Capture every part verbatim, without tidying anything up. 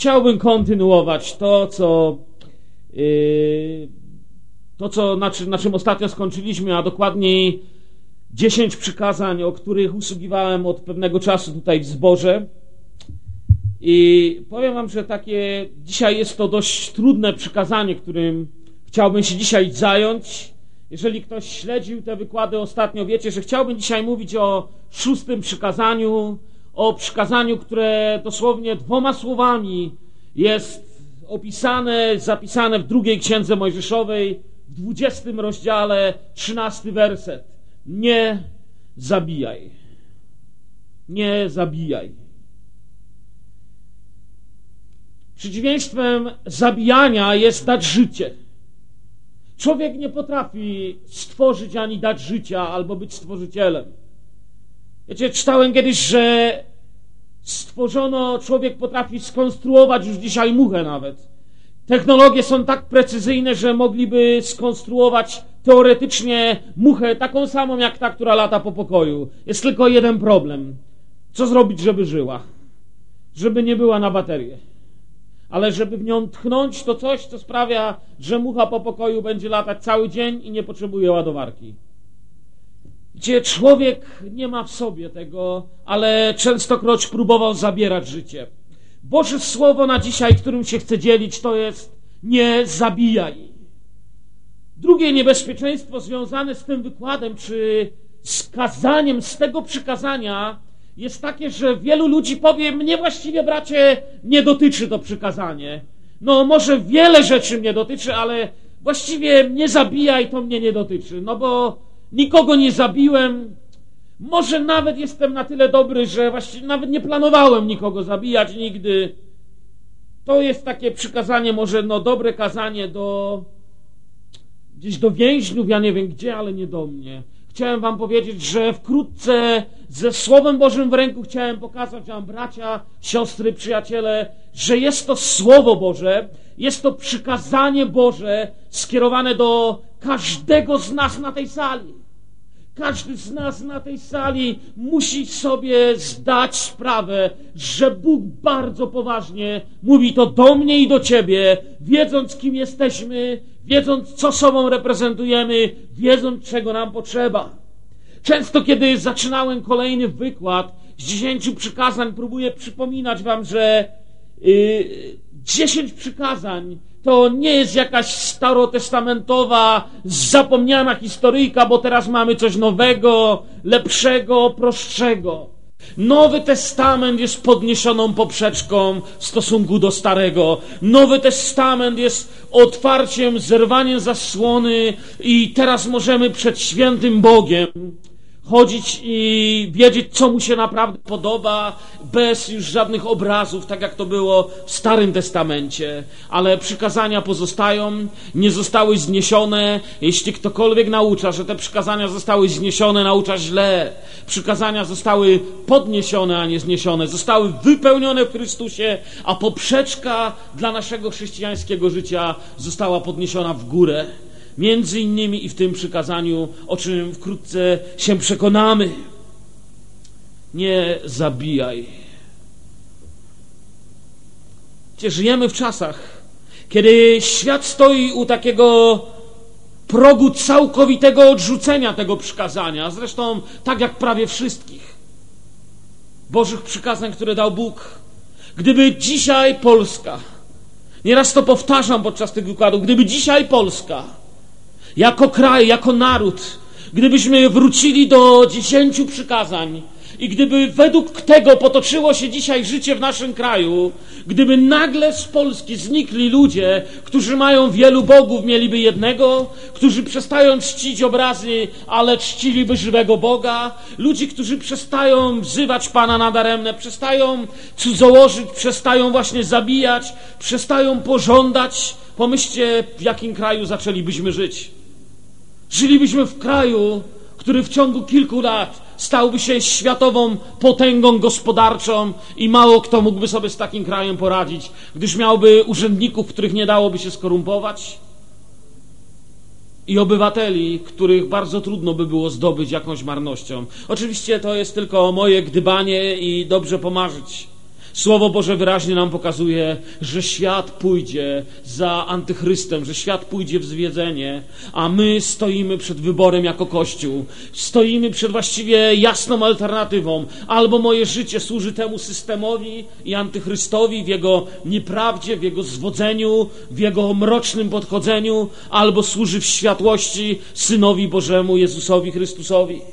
Chciałbym kontynuować to, co yy, to, co, na, czy, na czym ostatnio skończyliśmy, a dokładniej dziesięć przykazań, o których usługiwałem od pewnego czasu tutaj w zborze. I powiem wam, że takie dzisiaj jest to dość trudne przykazanie, którym chciałbym się dzisiaj zająć. Jeżeli ktoś śledził te wykłady ostatnio, wiecie, że chciałbym dzisiaj mówić o szóstym przykazaniu, o przykazaniu, które dosłownie dwoma słowami jest opisane, zapisane w drugiej Księdze Mojżeszowej, w dwudziestym rozdziale, trzynasty werset. Nie zabijaj. Nie zabijaj. Przeciwieństwem zabijania jest dać życie. Człowiek nie potrafi stworzyć ani dać życia, albo być stworzycielem. Wiecie, czytałem kiedyś, że stworzono, człowiek potrafi skonstruować już dzisiaj muchę nawet. Technologie są tak precyzyjne, że mogliby skonstruować teoretycznie muchę taką samą jak ta, która lata po pokoju. Jest tylko jeden problem. Co zrobić, żeby żyła? Żeby nie była na baterię. Ale żeby w nią tchnąć, to coś, co sprawia, że mucha po pokoju będzie latać cały dzień i nie potrzebuje ładowarki. Gdzie człowiek nie ma w sobie tego, ale częstokroć próbował zabierać życie. Boże Słowo na dzisiaj, którym się chcę dzielić, to jest nie zabijaj. Drugie niebezpieczeństwo związane z tym wykładem, czy skazaniem z tego przykazania jest takie, że wielu ludzi powie, mnie właściwie, bracie, nie dotyczy to przykazanie. No może wiele rzeczy mnie dotyczy, ale właściwie nie zabijaj, to mnie nie dotyczy. No bo nikogo nie zabiłem. Może nawet jestem na tyle dobry, że właściwie nawet nie planowałem nikogo zabijać nigdy. To jest takie przykazanie, może no dobre kazanie do gdzieś do więźniów, ja nie wiem gdzie, ale nie do mnie. Chciałem wam powiedzieć, że wkrótce ze Słowem Bożym w ręku chciałem pokazać wam, bracia, siostry, przyjaciele, że jest to Słowo Boże, jest to przykazanie Boże skierowane do każdego z nas na tej sali. Każdy z nas na tej sali musi sobie zdać sprawę, że Bóg bardzo poważnie mówi to do mnie i do ciebie, wiedząc, kim jesteśmy, wiedząc, co sobą reprezentujemy, wiedząc, czego nam potrzeba. Często, kiedy zaczynałem kolejny wykład z dziesięciu przykazań, próbuję przypominać wam, że yy, dziesięć przykazań to nie jest jakaś starotestamentowa, zapomniana historyjka, bo teraz mamy coś nowego, lepszego, prostszego. Nowy Testament jest podniesioną poprzeczką w stosunku do Starego. Nowy Testament jest otwarciem, zerwaniem zasłony i teraz możemy przed świętym Bogiem chodzić i wiedzieć, co mu się naprawdę podoba, bez już żadnych obrazów, tak jak to było w Starym Testamencie. Ale przykazania pozostają, nie zostały zniesione. Jeśli ktokolwiek naucza, że te przykazania zostały zniesione, naucza źle. Przykazania zostały podniesione, a nie zniesione. Zostały wypełnione w Chrystusie, a poprzeczka dla naszego chrześcijańskiego życia została podniesiona w górę. Między innymi i w tym przykazaniu, o czym wkrótce się przekonamy. Nie zabijaj. Wiecie, żyjemy w czasach, kiedy świat stoi u takiego progu całkowitego odrzucenia tego przykazania. Zresztą tak jak prawie wszystkich Bożych przykazań, które dał Bóg. Gdyby dzisiaj Polska, nieraz to powtarzam podczas tych wykładów, gdyby dzisiaj Polska jako kraj, jako naród, gdybyśmy wrócili do dziesięciu przykazań i gdyby według tego potoczyło się dzisiaj życie w naszym kraju, gdyby nagle z Polski znikli ludzie, którzy mają wielu bogów, mieliby jednego, którzy przestają czcić obrazy, ale czciliby żywego Boga, ludzi, którzy przestają wzywać Pana nadaremne, przestają cudzołożyć, przestają właśnie zabijać, przestają pożądać. Pomyślcie, w jakim kraju zaczęlibyśmy żyć. Żylibyśmy w kraju, który w ciągu kilku lat stałby się światową potęgą gospodarczą i mało kto mógłby sobie z takim krajem poradzić, gdyż miałby urzędników, których nie dałoby się skorumpować, i obywateli, których bardzo trudno by było zdobyć jakąś marnością. Oczywiście to jest tylko moje gdybanie i dobrze pomarzyć. Słowo Boże wyraźnie nam pokazuje, że świat pójdzie za antychrystem, że świat pójdzie w zwiedzenie, a my stoimy przed wyborem jako Kościół. Stoimy przed właściwie jasną alternatywą. Albo moje życie służy temu systemowi i antychrystowi w jego nieprawdzie, w jego zwodzeniu, w jego mrocznym podchodzeniu, albo służy w światłości Synowi Bożemu, Jezusowi Chrystusowi.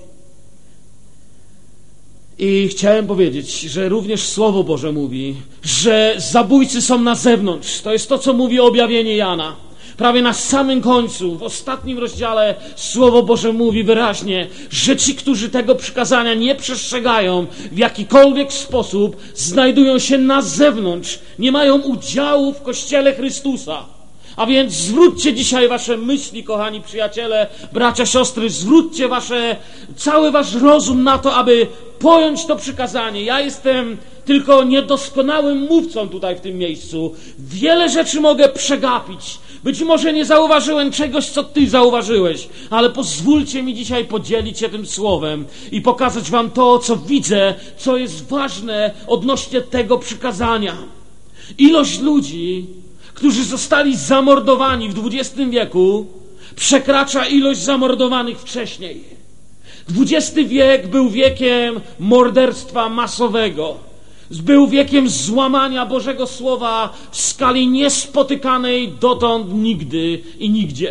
I chciałem powiedzieć, że również Słowo Boże mówi, że zabójcy są na zewnątrz. To jest to, co mówi objawienie Jana. Prawie na samym końcu, w ostatnim rozdziale, Słowo Boże mówi wyraźnie, że ci, którzy tego przykazania nie przestrzegają w jakikolwiek sposób, znajdują się na zewnątrz, nie mają udziału w Kościele Chrystusa. A więc zwróćcie dzisiaj wasze myśli, kochani przyjaciele, bracia, siostry, zwróćcie wasze, cały wasz rozum na to, aby pojąć to przykazanie. Ja jestem tylko niedoskonałym mówcą tutaj w tym miejscu. Wiele rzeczy mogę przegapić. Być może nie zauważyłem czegoś, co ty zauważyłeś, ale pozwólcie mi dzisiaj podzielić się tym słowem i pokazać wam to, co widzę, co jest ważne odnośnie tego przykazania. Ilość ludzi, którzy zostali zamordowani w dwudziestym wieku, przekracza ilość zamordowanych wcześniej. dwudziesty wiek był wiekiem morderstwa masowego. Był wiekiem złamania Bożego Słowa w skali niespotykanej dotąd nigdy i nigdzie.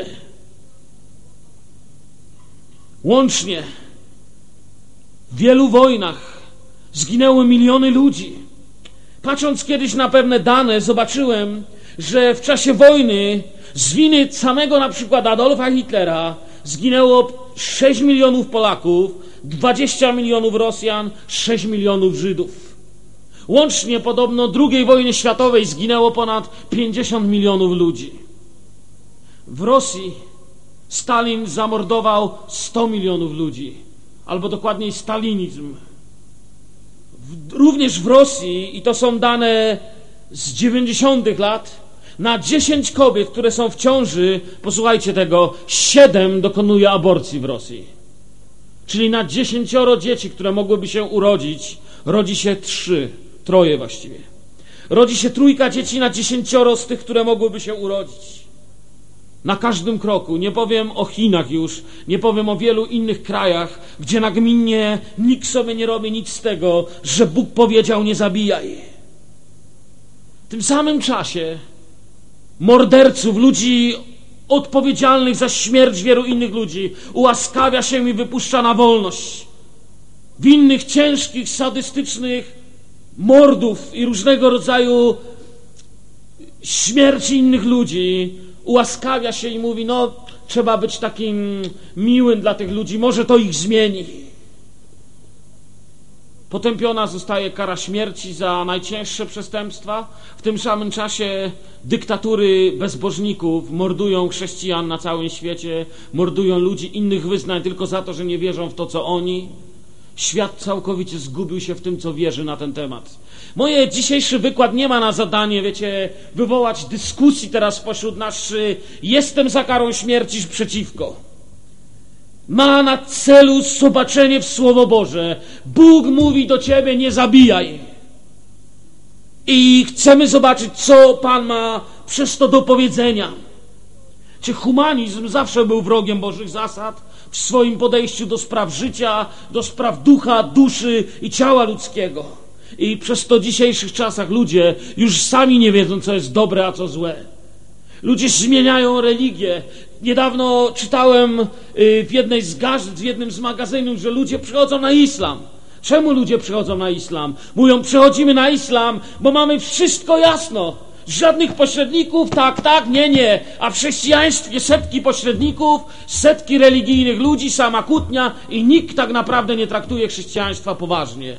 Łącznie w wielu wojnach zginęły miliony ludzi. Patrząc kiedyś na pewne dane, zobaczyłem, że w czasie wojny z winy samego na przykład Adolfa Hitlera zginęło sześć milionów Polaków, dwadzieścia milionów Rosjan, sześć milionów Żydów. Łącznie podobno drugiej wojny światowej zginęło ponad pięćdziesiąt milionów ludzi. W Rosji Stalin zamordował sto milionów ludzi, albo dokładniej stalinizm. W, również w Rosji, i to są dane z dziewięćdziesiątych lat, na dziesięć kobiet, które są w ciąży, posłuchajcie tego, siedem dokonuje aborcji w Rosji. Czyli na dziesięcioro dzieci, które mogłyby się urodzić, rodzi się trzy, troje właściwie. Rodzi się trójka dzieci na dziesięcioro z tych, które mogłyby się urodzić. Na każdym kroku. Nie powiem o Chinach już, nie powiem o wielu innych krajach, gdzie nagminnie nikt sobie nie robi nic z tego, że Bóg powiedział: nie zabijaj. W tym samym czasie morderców, ludzi odpowiedzialnych za śmierć wielu innych ludzi ułaskawia się i wypuszcza na wolność. Winnych ciężkich, sadystycznych mordów i różnego rodzaju śmierci innych ludzi ułaskawia się i mówi: no, trzeba być takim miłym dla tych ludzi, może to ich zmieni. Potępiona zostaje kara śmierci za najcięższe przestępstwa. W tym samym czasie dyktatury bezbożników mordują chrześcijan na całym świecie, mordują ludzi innych wyznań tylko za to, że nie wierzą w to, co oni. Świat całkowicie zgubił się w tym, co wierzy na ten temat. Moje dzisiejszy wykład nie ma na zadanie, wiecie, wywołać dyskusji teraz pośród nas, czy jestem za karą śmierci, czy przeciwko. Ma na celu zobaczenie w Słowo Boże. Bóg mówi do ciebie: nie zabijaj. I chcemy zobaczyć, co Pan ma przez to do powiedzenia. Czy humanizm zawsze był wrogiem Bożych zasad w swoim podejściu do spraw życia, do spraw ducha, duszy i ciała ludzkiego. I przez to w dzisiejszych czasach ludzie już sami nie wiedzą, co jest dobre, a co złe. Ludzie zmieniają religię. Niedawno czytałem w jednej z gazet, w jednym z magazynów, że ludzie przychodzą na islam. Czemu ludzie przychodzą na islam? Mówią: przychodzimy na islam, bo mamy wszystko jasno. Żadnych pośredników, tak, tak, nie, nie. A w chrześcijaństwie setki pośredników, setki religijnych ludzi, sama kłótnia i nikt tak naprawdę nie traktuje chrześcijaństwa poważnie.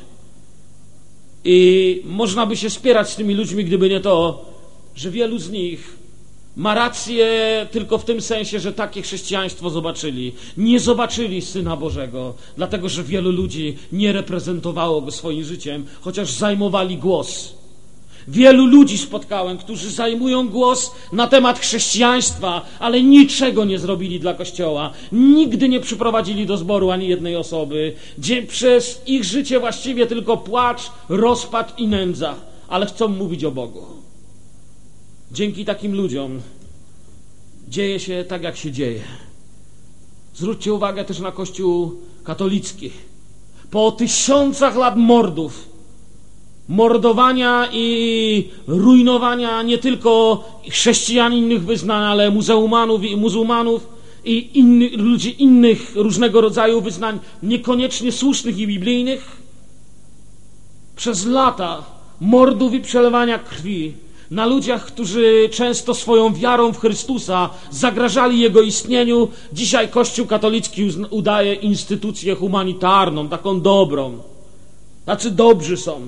I można by się spierać z tymi ludźmi, gdyby nie to, że wielu z nich ma rację tylko w tym sensie, że takie chrześcijaństwo zobaczyli. Nie zobaczyli Syna Bożego, dlatego że wielu ludzi nie reprezentowało Go swoim życiem, chociaż zajmowali głos. Wielu ludzi spotkałem, którzy zajmują głos na temat chrześcijaństwa, ale niczego nie zrobili dla Kościoła. Nigdy nie przyprowadzili do zboru ani jednej osoby, gdzie przez ich życie właściwie tylko płacz, rozpacz i nędza. ale chcą mówić o Bogu. Dzięki takim ludziom dzieje się tak, jak się dzieje. Zwróćcie uwagę też na Kościół katolicki. Po tysiącach lat mordów, mordowania i rujnowania nie tylko chrześcijan innych wyznań, ale muzułmanów i muzułmanów i innych, ludzi innych różnego rodzaju wyznań, niekoniecznie słusznych i biblijnych, przez lata mordów i przelewania krwi na ludziach, którzy często swoją wiarą w Chrystusa zagrażali Jego istnieniu, dzisiaj Kościół katolicki udaje instytucję humanitarną, taką dobrą. Tacy dobrzy są.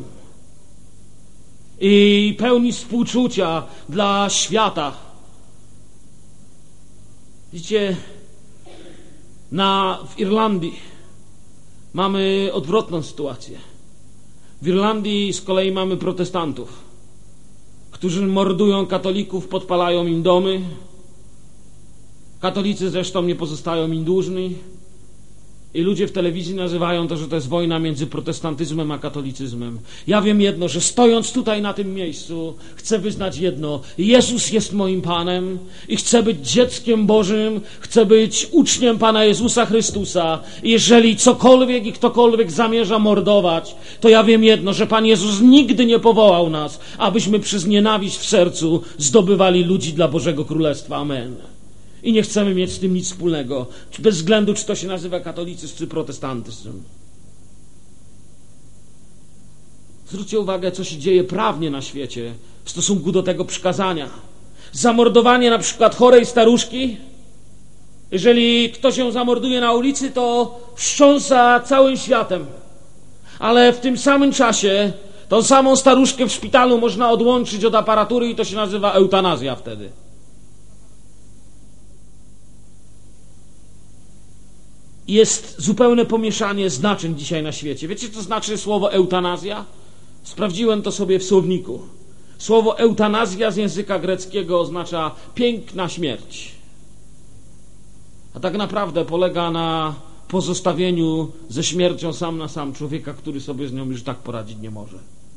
I pełni współczucia dla świata. Widzicie, na, w Irlandii mamy odwrotną sytuację. W Irlandii z kolei mamy protestantów, którzy mordują katolików, podpalają im domy. Katolicy zresztą nie pozostają im dłużni. I ludzie w telewizji nazywają to, że to jest wojna między protestantyzmem a katolicyzmem. Ja wiem jedno, że stojąc tutaj na tym miejscu chcę wyznać jedno. Jezus jest moim Panem i chcę być dzieckiem Bożym, chcę być uczniem Pana Jezusa Chrystusa. I jeżeli cokolwiek i ktokolwiek zamierza mordować, to ja wiem jedno, że Pan Jezus nigdy nie powołał nas, abyśmy przez nienawiść w sercu zdobywali ludzi dla Bożego Królestwa. Amen. I nie chcemy mieć z tym nic wspólnego, bez względu, czy to się nazywa katolicyzm, czy protestantyzm. Zwróćcie uwagę, co się dzieje prawnie na świecie w stosunku do tego przykazania. Zamordowanie na przykład chorej staruszki, jeżeli ktoś ją zamorduje na ulicy, to wstrząsa całym światem. Ale w tym samym czasie tą samą staruszkę w szpitalu można odłączyć od aparatury i to się nazywa eutanazja wtedy. Jest zupełne pomieszanie znaczeń dzisiaj na świecie. Wiecie, co znaczy słowo eutanazja? Sprawdziłem to sobie w słowniku. Słowo eutanazja z języka greckiego oznacza piękna śmierć. A tak naprawdę polega na pozostawieniu ze śmiercią sam na sam człowieka, który sobie z nią już tak poradzić nie może.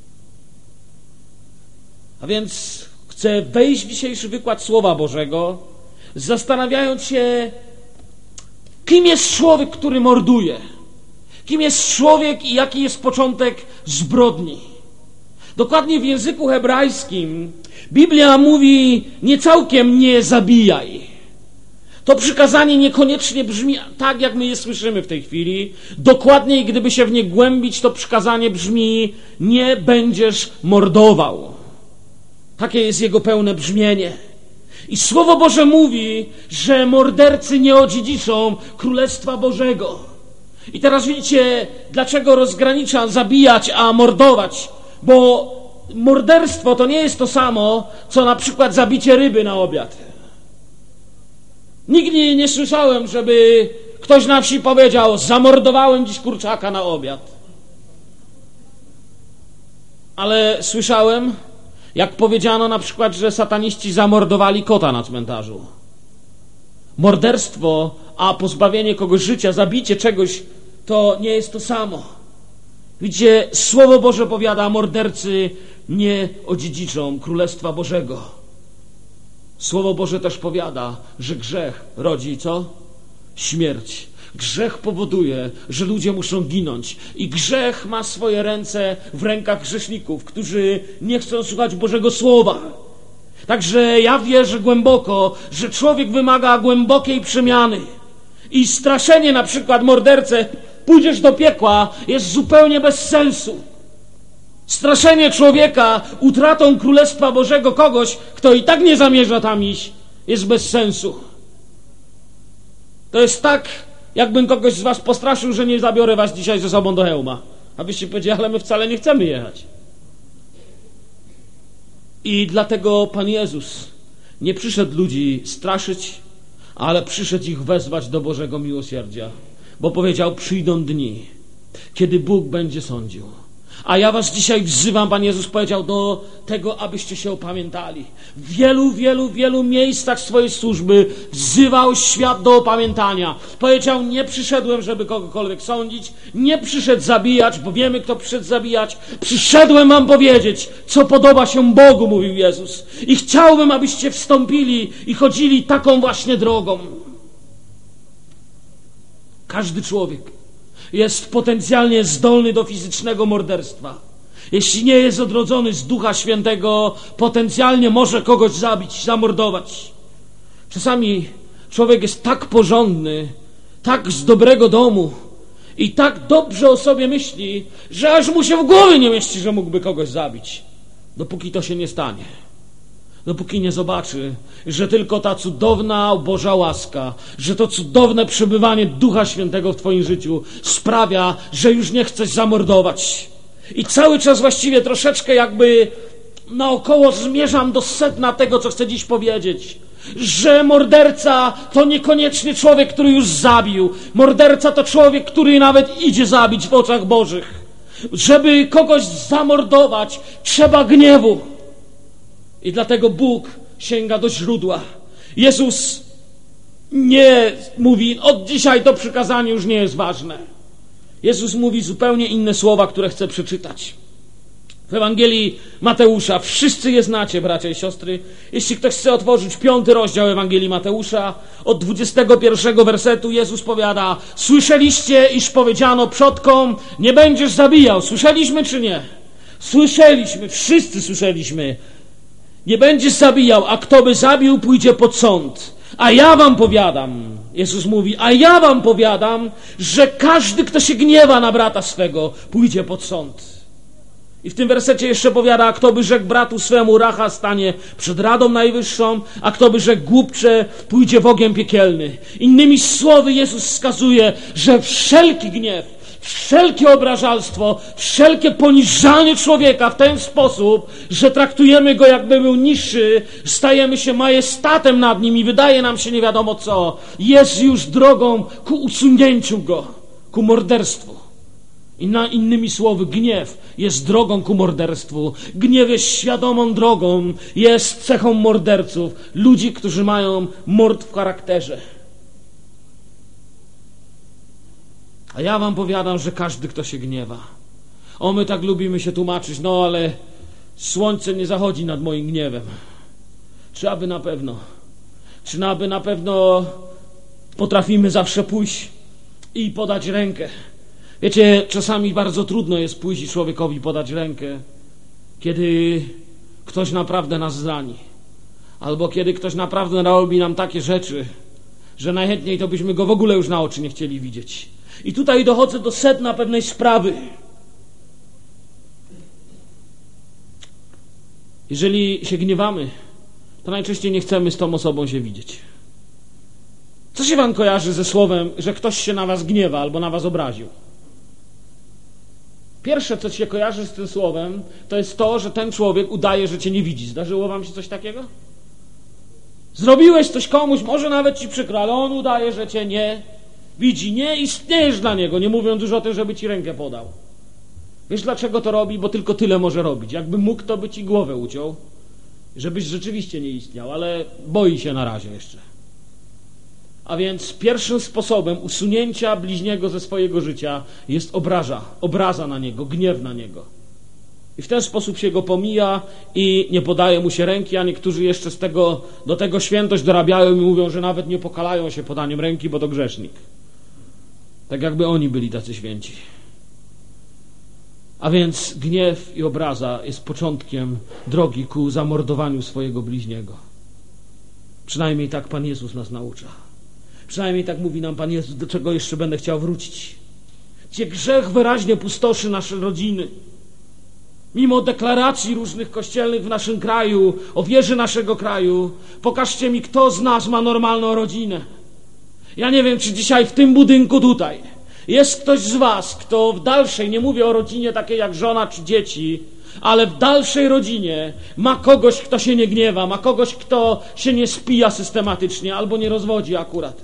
A więc chcę wejść w dzisiejszy wykład Słowa Bożego, zastanawiając się, kim jest człowiek, który morduje? Kim jest człowiek i jaki jest początek zbrodni? Dokładnie w języku hebrajskim Biblia mówi nie całkiem nie zabijaj. To przykazanie niekoniecznie brzmi tak, jak my je słyszymy w tej chwili. Dokładniej, gdyby się w nie głębić, to przykazanie brzmi nie będziesz mordował. Takie jest jego pełne brzmienie. I Słowo Boże mówi, że mordercy nie odziedziczą Królestwa Bożego. I teraz widzicie, dlaczego rozgranicza zabijać, a mordować. Bo morderstwo to nie jest to samo, co na przykład zabicie ryby na obiad. Nigdy nie słyszałem, żeby ktoś na wsi powiedział, zamordowałem dziś kurczaka na obiad. Ale słyszałem, jak powiedziano na przykład, że sataniści zamordowali kota na cmentarzu. Morderstwo, a pozbawienie kogoś życia, zabicie czegoś, to nie jest to samo. Widzicie, Słowo Boże powiada, mordercy nie odziedziczą Królestwa Bożego. Słowo Boże też powiada, że grzech rodzi co? Śmierć. Grzech powoduje, że ludzie muszą ginąć. I grzech ma swoje ręce w rękach grzeszników, którzy nie chcą słuchać Bożego Słowa. Także ja wierzę głęboko, że człowiek wymaga głębokiej przemiany. I straszenie na przykład mordercę, pójdziesz do piekła, jest zupełnie bez sensu. Straszenie człowieka utratą Królestwa Bożego kogoś, kto i tak nie zamierza tam iść, jest bez sensu. To jest tak, jakbym kogoś z was postraszył, że nie zabiorę was dzisiaj ze sobą do hełma. Abyście powiedzieli, ale my wcale nie chcemy jechać. I dlatego Pan Jezus nie przyszedł ludzi straszyć, ale przyszedł ich wezwać do Bożego miłosierdzia. Bo powiedział, przyjdą dni, kiedy Bóg będzie sądził. A ja was dzisiaj wzywam, Pan Jezus powiedział, do tego, abyście się opamiętali. W wielu, wielu, wielu miejscach swojej służby wzywał świat do opamiętania. Powiedział, nie przyszedłem, żeby kogokolwiek sądzić, nie przyszedł zabijać, bo wiemy, kto przyszedł zabijać. Przyszedłem wam powiedzieć, co podoba się Bogu, mówił Jezus. I chciałbym, abyście wstąpili i chodzili taką właśnie drogą. Każdy człowiek jest potencjalnie zdolny do fizycznego morderstwa. Jeśli nie jest odrodzony z Ducha Świętego, potencjalnie może kogoś zabić, zamordować. Czasami człowiek jest tak porządny, tak z dobrego domu i tak dobrze o sobie myśli, że aż mu się w głowie nie mieści, że mógłby kogoś zabić. Dopóki to się nie stanie. Dopóki nie zobaczy, że tylko ta cudowna Boża łaska, że to cudowne przebywanie Ducha Świętego w twoim życiu sprawia, że już nie chcesz zamordować. I cały czas właściwie troszeczkę jakby naokoło zmierzam do sedna tego, co chcę dziś powiedzieć. Że morderca to niekoniecznie człowiek, który już zabił. Morderca to człowiek, który nawet idzie zabić w oczach Bożych. Żeby kogoś zamordować, trzeba gniewu. I dlatego Bóg sięga do źródła. Jezus nie mówi, od dzisiaj to przykazanie już nie jest ważne. Jezus mówi zupełnie inne słowa, które chcę przeczytać. W Ewangelii Mateusza, wszyscy je znacie, bracia i siostry. Jeśli ktoś chce otworzyć piąty rozdział Ewangelii Mateusza, od dwudziestego pierwszego wersetu Jezus powiada: słyszeliście, iż powiedziano przodkom, nie będziesz zabijał. Słyszeliśmy czy nie? Słyszeliśmy, wszyscy słyszeliśmy. Nie będziesz zabijał, a kto by zabił, pójdzie pod sąd. A ja wam powiadam, Jezus mówi, a ja wam powiadam, że każdy, kto się gniewa na brata swego, pójdzie pod sąd. I w tym wersecie jeszcze powiada, a kto by rzekł bratu swemu racha, stanie przed Radą Najwyższą, a kto by rzekł głupcze, pójdzie w ogień piekielny. Innymi słowy Jezus wskazuje, że wszelki gniew, wszelkie obrażalstwo, wszelkie poniżanie człowieka w ten sposób, że traktujemy go jakby był niższy, stajemy się majestatem nad nim i wydaje nam się nie wiadomo co, jest już drogą ku usunięciu go, ku morderstwu. I na innymi słowy, gniew jest drogą ku morderstwu. Gniew jest świadomą drogą, jest cechą morderców, ludzi, którzy mają mord w charakterze. A ja wam powiadam, że każdy, kto się gniewa. O, my tak lubimy się tłumaczyć, no ale słońce nie zachodzi nad moim gniewem. Czy aby na pewno? Czy aby na pewno potrafimy zawsze pójść i podać rękę? Wiecie, czasami bardzo trudno jest pójść i człowiekowi podać rękę, kiedy ktoś naprawdę nas zrani. Albo kiedy ktoś naprawdę robi nam takie rzeczy, że najchętniej to byśmy go w ogóle już na oczy nie chcieli widzieć. I tutaj dochodzę do sedna pewnej sprawy. Jeżeli się gniewamy, to najczęściej nie chcemy z tą osobą się widzieć. Co się wam kojarzy ze słowem, że ktoś się na was gniewa albo na was obraził? Pierwsze, co się kojarzy z tym słowem, to jest to, że ten człowiek udaje, że cię nie widzi. Zdarzyło wam się coś takiego? Zrobiłeś coś komuś, może nawet ci przykro, ale on udaje, że cię nie widzi. Nie istniejesz dla niego, nie mówiąc już o tym, żeby ci rękę podał. Wiesz, dlaczego to robi? Bo tylko tyle może robić. Jakby mógł, to by ci głowę uciął, żebyś rzeczywiście nie istniał, ale boi się na razie jeszcze. A więc pierwszym sposobem usunięcia bliźniego ze swojego życia jest obraża, obraza na niego, gniew na niego. I w ten sposób się go pomija i nie podaje mu się ręki, a niektórzy jeszcze z tego, do tego świętość dorabiają i mówią, że nawet nie pokalają się podaniem ręki, bo to grzesznik. Tak jakby oni byli tacy święci. A więc gniew i obraza jest początkiem drogi ku zamordowaniu swojego bliźniego. Przynajmniej tak Pan Jezus nas naucza. Przynajmniej tak mówi nam Pan Jezus, do czego jeszcze będę chciał wrócić. Gdzie grzech wyraźnie pustoszy nasze rodziny. Mimo deklaracji różnych kościelnych w naszym kraju, o wierze naszego kraju, pokażcie mi, kto z nas ma normalną rodzinę. Ja nie wiem, czy dzisiaj w tym budynku tutaj jest ktoś z was, kto w dalszej, nie mówię o rodzinie takiej jak żona czy dzieci, ale w dalszej rodzinie ma kogoś, kto się nie gniewa, ma kogoś, kto się nie spija systematycznie albo nie rozwodzi akurat.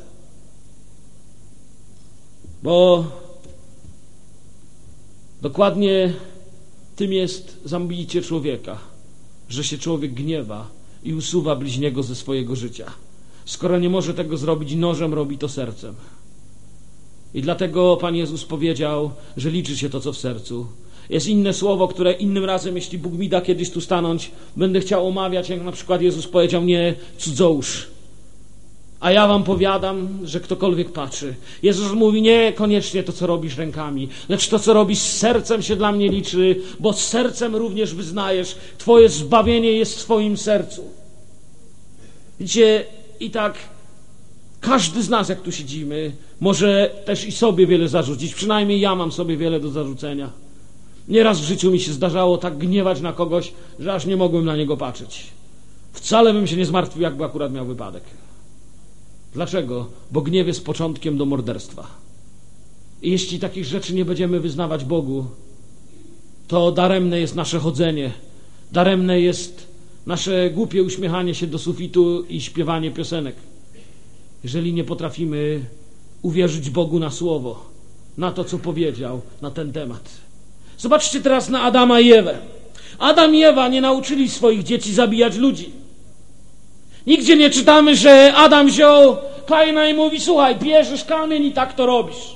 Bo dokładnie Tym jest zabicie człowieka, że się człowiek gniewa i usuwa bliźniego ze swojego życia. Skoro nie może tego zrobić nożem, robi to sercem. I dlatego Pan Jezus powiedział, że liczy się to, co w sercu. Jest inne słowo, które innym razem, jeśli Bóg mi da kiedyś tu stanąć, będę chciał omawiać, jak na przykład Jezus powiedział: nie cudzołóż. A ja wam powiadam, że ktokolwiek patrzy. Jezus mówi: nie koniecznie to, co robisz rękami, lecz to, co robisz z sercem, się dla mnie liczy, bo z sercem również wyznajesz. Twoje zbawienie jest w twoim sercu. Widzicie, i tak każdy z nas, jak tu siedzimy, może też i sobie wiele zarzucić. Przynajmniej ja mam sobie wiele do zarzucenia. Nieraz w życiu mi się zdarzało tak gniewać na kogoś, że aż nie mogłem na niego patrzeć. Wcale bym się nie zmartwił, jakby akurat miał wypadek. Dlaczego? Bo gniew jest początkiem do morderstwa. I jeśli takich rzeczy nie będziemy wyznawać Bogu, to daremne jest nasze chodzenie, daremne jest nasze głupie uśmiechanie się do sufitu i śpiewanie piosenek. Jeżeli nie potrafimy uwierzyć Bogu na słowo, na to, co powiedział na ten temat. Zobaczcie teraz na Adama i Ewę. Adam i Ewa nie nauczyli swoich dzieci zabijać ludzi. Nigdzie nie czytamy, że Adam wziął Kaina i mówi: słuchaj, bierzesz kamień i tak to robisz.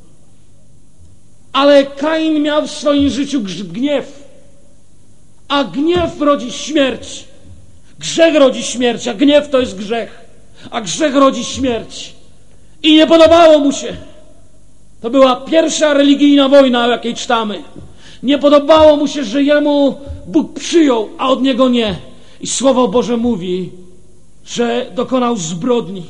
Ale Kain miał w swoim życiu gniew. A gniew rodzi śmierć. Grzech rodzi śmierć, a gniew to jest grzech. A grzech rodzi śmierć. I nie podobało mu się. To była pierwsza religijna wojna, o jakiej czytamy. Nie podobało mu się, że jemu Bóg przyjął, a od niego nie. I Słowo Boże mówi, że dokonał zbrodni.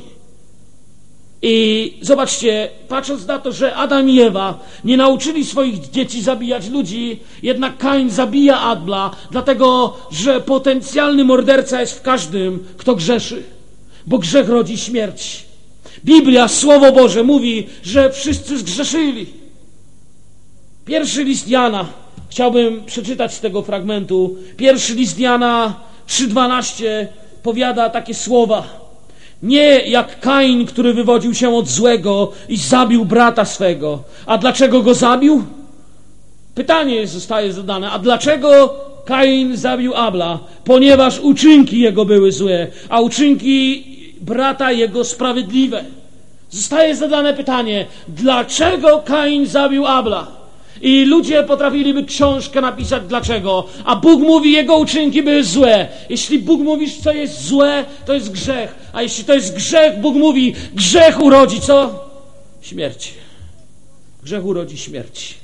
I zobaczcie, patrząc na to, że Adam i Ewa nie nauczyli swoich dzieci zabijać ludzi, jednak Kain zabija Abla, dlatego, że potencjalny morderca jest w każdym, kto grzeszy. Bo grzech rodzi śmierć. Biblia, Słowo Boże mówi, że wszyscy zgrzeszyli. Pierwszy list Jana, chciałbym przeczytać z tego fragmentu. Pierwszy list Jana trzy dwanaście powiada takie słowa: nie jak Kain, który wywodził się od złego i zabił brata swego. A dlaczego go zabił? Pytanie zostaje zadane: a dlaczego Kain zabił Abla? Ponieważ uczynki jego były złe, a uczynki brata jego sprawiedliwe. Zostaje zadane pytanie: dlaczego Kain zabił Abla? I ludzie potrafiliby książkę napisać dlaczego, a Bóg mówi, jego uczynki były złe. Jeśli Bóg mówi, co jest złe, to jest grzech. A jeśli to jest grzech, Bóg mówi, grzech urodzi co? Śmierć. Grzech urodzi śmierć.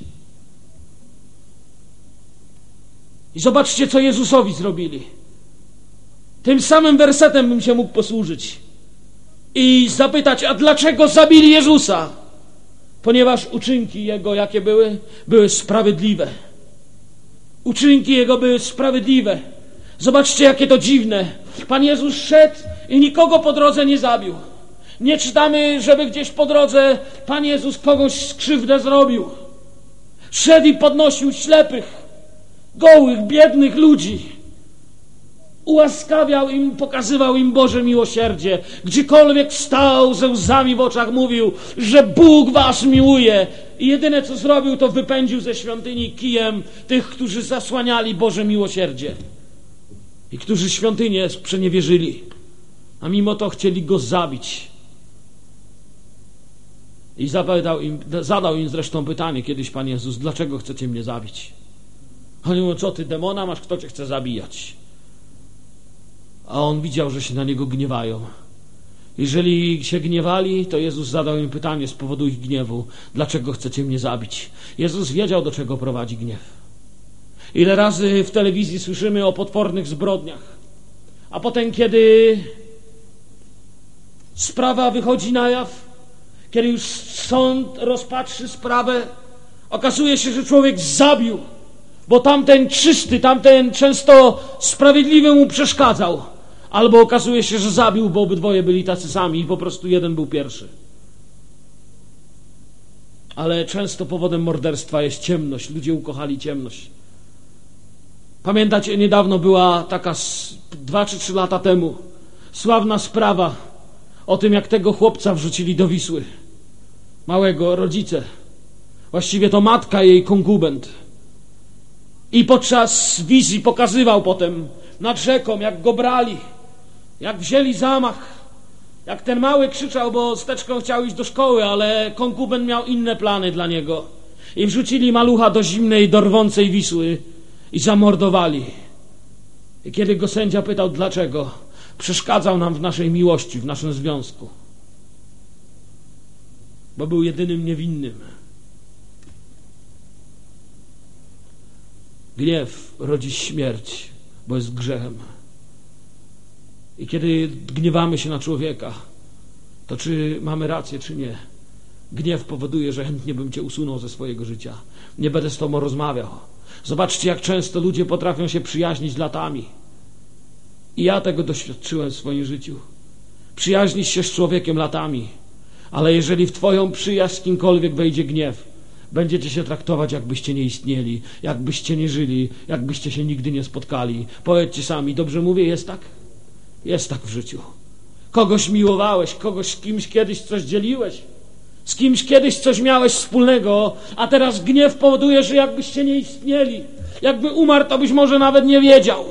I zobaczcie, co Jezusowi zrobili. Tym samym wersetem bym się mógł posłużyć i zapytać: a dlaczego zabili Jezusa? Ponieważ uczynki Jego, jakie były? Były sprawiedliwe. Uczynki Jego były sprawiedliwe. Zobaczcie, jakie to dziwne. Pan Jezus szedł i nikogo po drodze nie zabił. Nie czytamy, żeby gdzieś po drodze Pan Jezus kogoś krzywdę zrobił. Szedł i podnosił ślepych, gołych, biednych ludzi. Ułaskawiał im, pokazywał im Boże miłosierdzie. Gdziekolwiek wstał, ze łzami w oczach mówił, że Bóg was miłuje. I jedyne, co zrobił, to wypędził ze świątyni kijem tych, którzy zasłaniali Boże miłosierdzie i którzy świątynię sprzeniewierzyli, a mimo to chcieli go zabić. I zapytał im, zadał im zresztą pytanie kiedyś Pan Jezus: dlaczego chcecie mnie zabić? Oni mówią: co ty, demona masz, kto cię chce zabijać? A on widział, że się na niego gniewają. Jeżeli się gniewali, to Jezus zadał im pytanie z powodu ich gniewu: dlaczego chcecie mnie zabić? Jezus wiedział, do czego prowadzi gniew. Ile razy w telewizji słyszymy o potwornych zbrodniach, a potem, kiedy sprawa wychodzi na jaw, kiedy już sąd rozpatrzy sprawę, okazuje się, że człowiek zabił, bo tamten czysty, tamten często sprawiedliwy mu przeszkadzał. Albo okazuje się, że zabił, bo obydwoje byli tacy sami i po prostu jeden był pierwszy. Ale często powodem morderstwa jest ciemność. Ludzie ukochali ciemność. Pamiętacie, niedawno była taka, dwa czy trzy lata temu, sławna sprawa o tym, jak tego chłopca wrzucili do Wisły. Małego, rodzice. Właściwie to matka jej konkubent. I podczas wizji pokazywał potem nad rzeką, jak go brali, jak wzięli zamach, jak ten mały krzyczał, bo z teczką chciał iść do szkoły, ale konkuben miał inne plany dla niego. I wrzucili malucha do zimnej, dorwącej Wisły i zamordowali. I kiedy go sędzia pytał dlaczego, przeszkadzał nam w naszej miłości, w naszym związku. Bo był jedynym niewinnym. Gniew rodzi śmierć, bo jest grzechem. I kiedy gniewamy się na człowieka, to czy mamy rację, czy nie, gniew powoduje, że chętnie bym cię usunął ze swojego życia. Nie będę z tobą rozmawiał. Zobaczcie, jak często ludzie potrafią się przyjaźnić latami. I ja tego doświadczyłem w swoim życiu. Przyjaźnisz się z człowiekiem latami, ale jeżeli w twoją przyjaźń z kimkolwiek wejdzie gniew, będziecie się traktować, jakbyście nie istnieli, jakbyście nie żyli, jakbyście się nigdy nie spotkali. Powiedzcie sami, dobrze mówię, jest tak? Jest tak w życiu. Kogoś miłowałeś, kogoś z kimś kiedyś coś dzieliłeś, z kimś kiedyś coś miałeś wspólnego, a teraz gniew powoduje, że jakbyście nie istnieli, jakby umarł, to byś może nawet nie wiedział.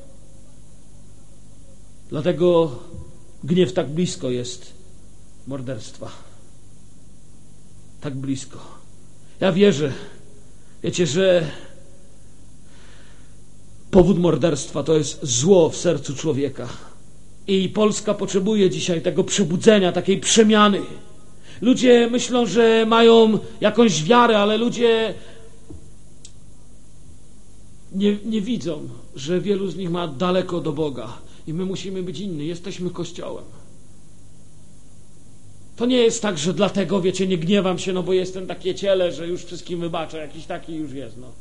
Dlatego gniew tak blisko jest morderstwa. Tak blisko. Ja wierzę, wiecie, że powód morderstwa to jest zło w sercu człowieka. I Polska potrzebuje dzisiaj tego przebudzenia, takiej przemiany. Ludzie myślą, że mają jakąś wiarę, ale ludzie nie, nie widzą, że wielu z nich ma daleko do Boga. I my musimy być inni. Jesteśmy Kościołem. To nie jest tak, że dlatego, wiecie, nie gniewam się, no bo jestem takie ciele, że już wszystkim wybaczę. Jakiś taki już jest, no.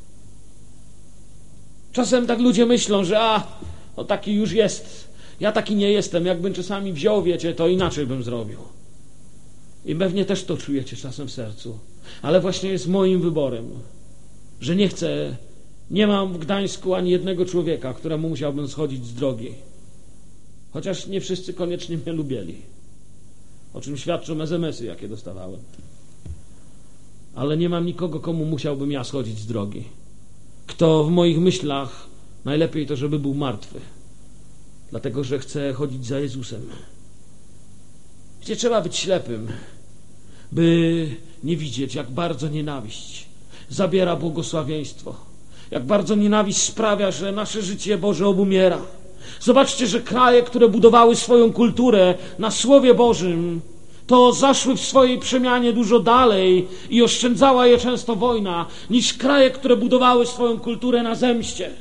Czasem tak ludzie myślą, że a, no taki już jest. Ja taki nie jestem. Jakbym czasami wziął, wiecie, to inaczej bym zrobił. I pewnie też to czujecie czasem w sercu. Ale właśnie jest moim wyborem, że nie chcę, nie mam w Gdańsku ani jednego człowieka, któremu musiałbym schodzić z drogi. Chociaż nie wszyscy koniecznie mnie lubili. O czym świadczą es em esy, jakie dostawałem. Ale nie mam nikogo, komu musiałbym ja schodzić z drogi. Kto w moich myślach najlepiej to, żeby był martwy. Dlatego, że chcę chodzić za Jezusem. Wiecie, trzeba być ślepym, by nie widzieć, jak bardzo nienawiść zabiera błogosławieństwo. Jak bardzo nienawiść sprawia, że nasze życie Boże obumiera. Zobaczcie, że kraje, które budowały swoją kulturę na Słowie Bożym, to zaszły w swojej przemianie dużo dalej i oszczędzała je często wojna, niż kraje, które budowały swoją kulturę na zemście.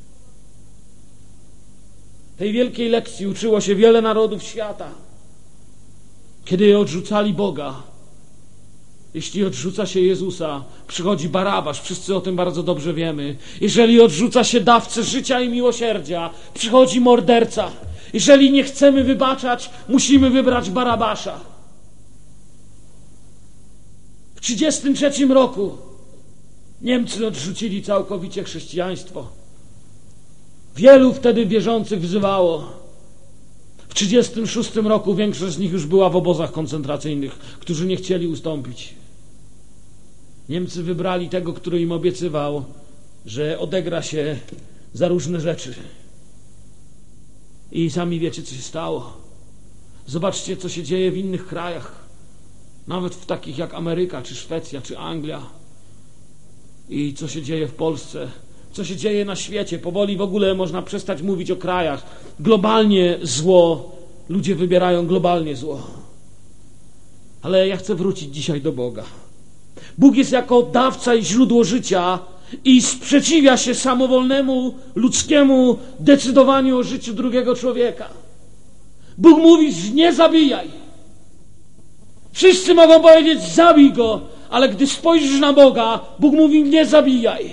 Tej wielkiej lekcji uczyło się wiele narodów świata. Kiedy odrzucali Boga, jeśli odrzuca się Jezusa, przychodzi Barabasz, wszyscy o tym bardzo dobrze wiemy. Jeżeli odrzuca się dawcę życia i miłosierdzia, przychodzi morderca. Jeżeli nie chcemy wybaczać, musimy wybrać Barabasza. W trzydziestym trzecim roku Niemcy odrzucili całkowicie chrześcijaństwo. Wielu wtedy wierzących wzywało. W trzydziestym szóstym roku większość z nich już była w obozach koncentracyjnych, którzy nie chcieli ustąpić. Niemcy wybrali tego, który im obiecywał, że odegra się za różne rzeczy. I sami wiecie, co się stało. Zobaczcie, co się dzieje w innych krajach. Nawet w takich jak Ameryka, czy Szwecja, czy Anglia. I co się dzieje w Polsce. Co się dzieje na świecie. Powoli w ogóle można przestać mówić o krajach. Globalnie zło. Ludzie wybierają globalnie zło. Ale ja chcę wrócić dzisiaj do Boga. Bóg jest jako dawca i źródło życia i sprzeciwia się samowolnemu ludzkiemu decydowaniu o życiu drugiego człowieka. Bóg mówi, nie zabijaj. Wszyscy mogą powiedzieć, zabij go, ale gdy spojrzysz na Boga, Bóg mówi, nie zabijaj.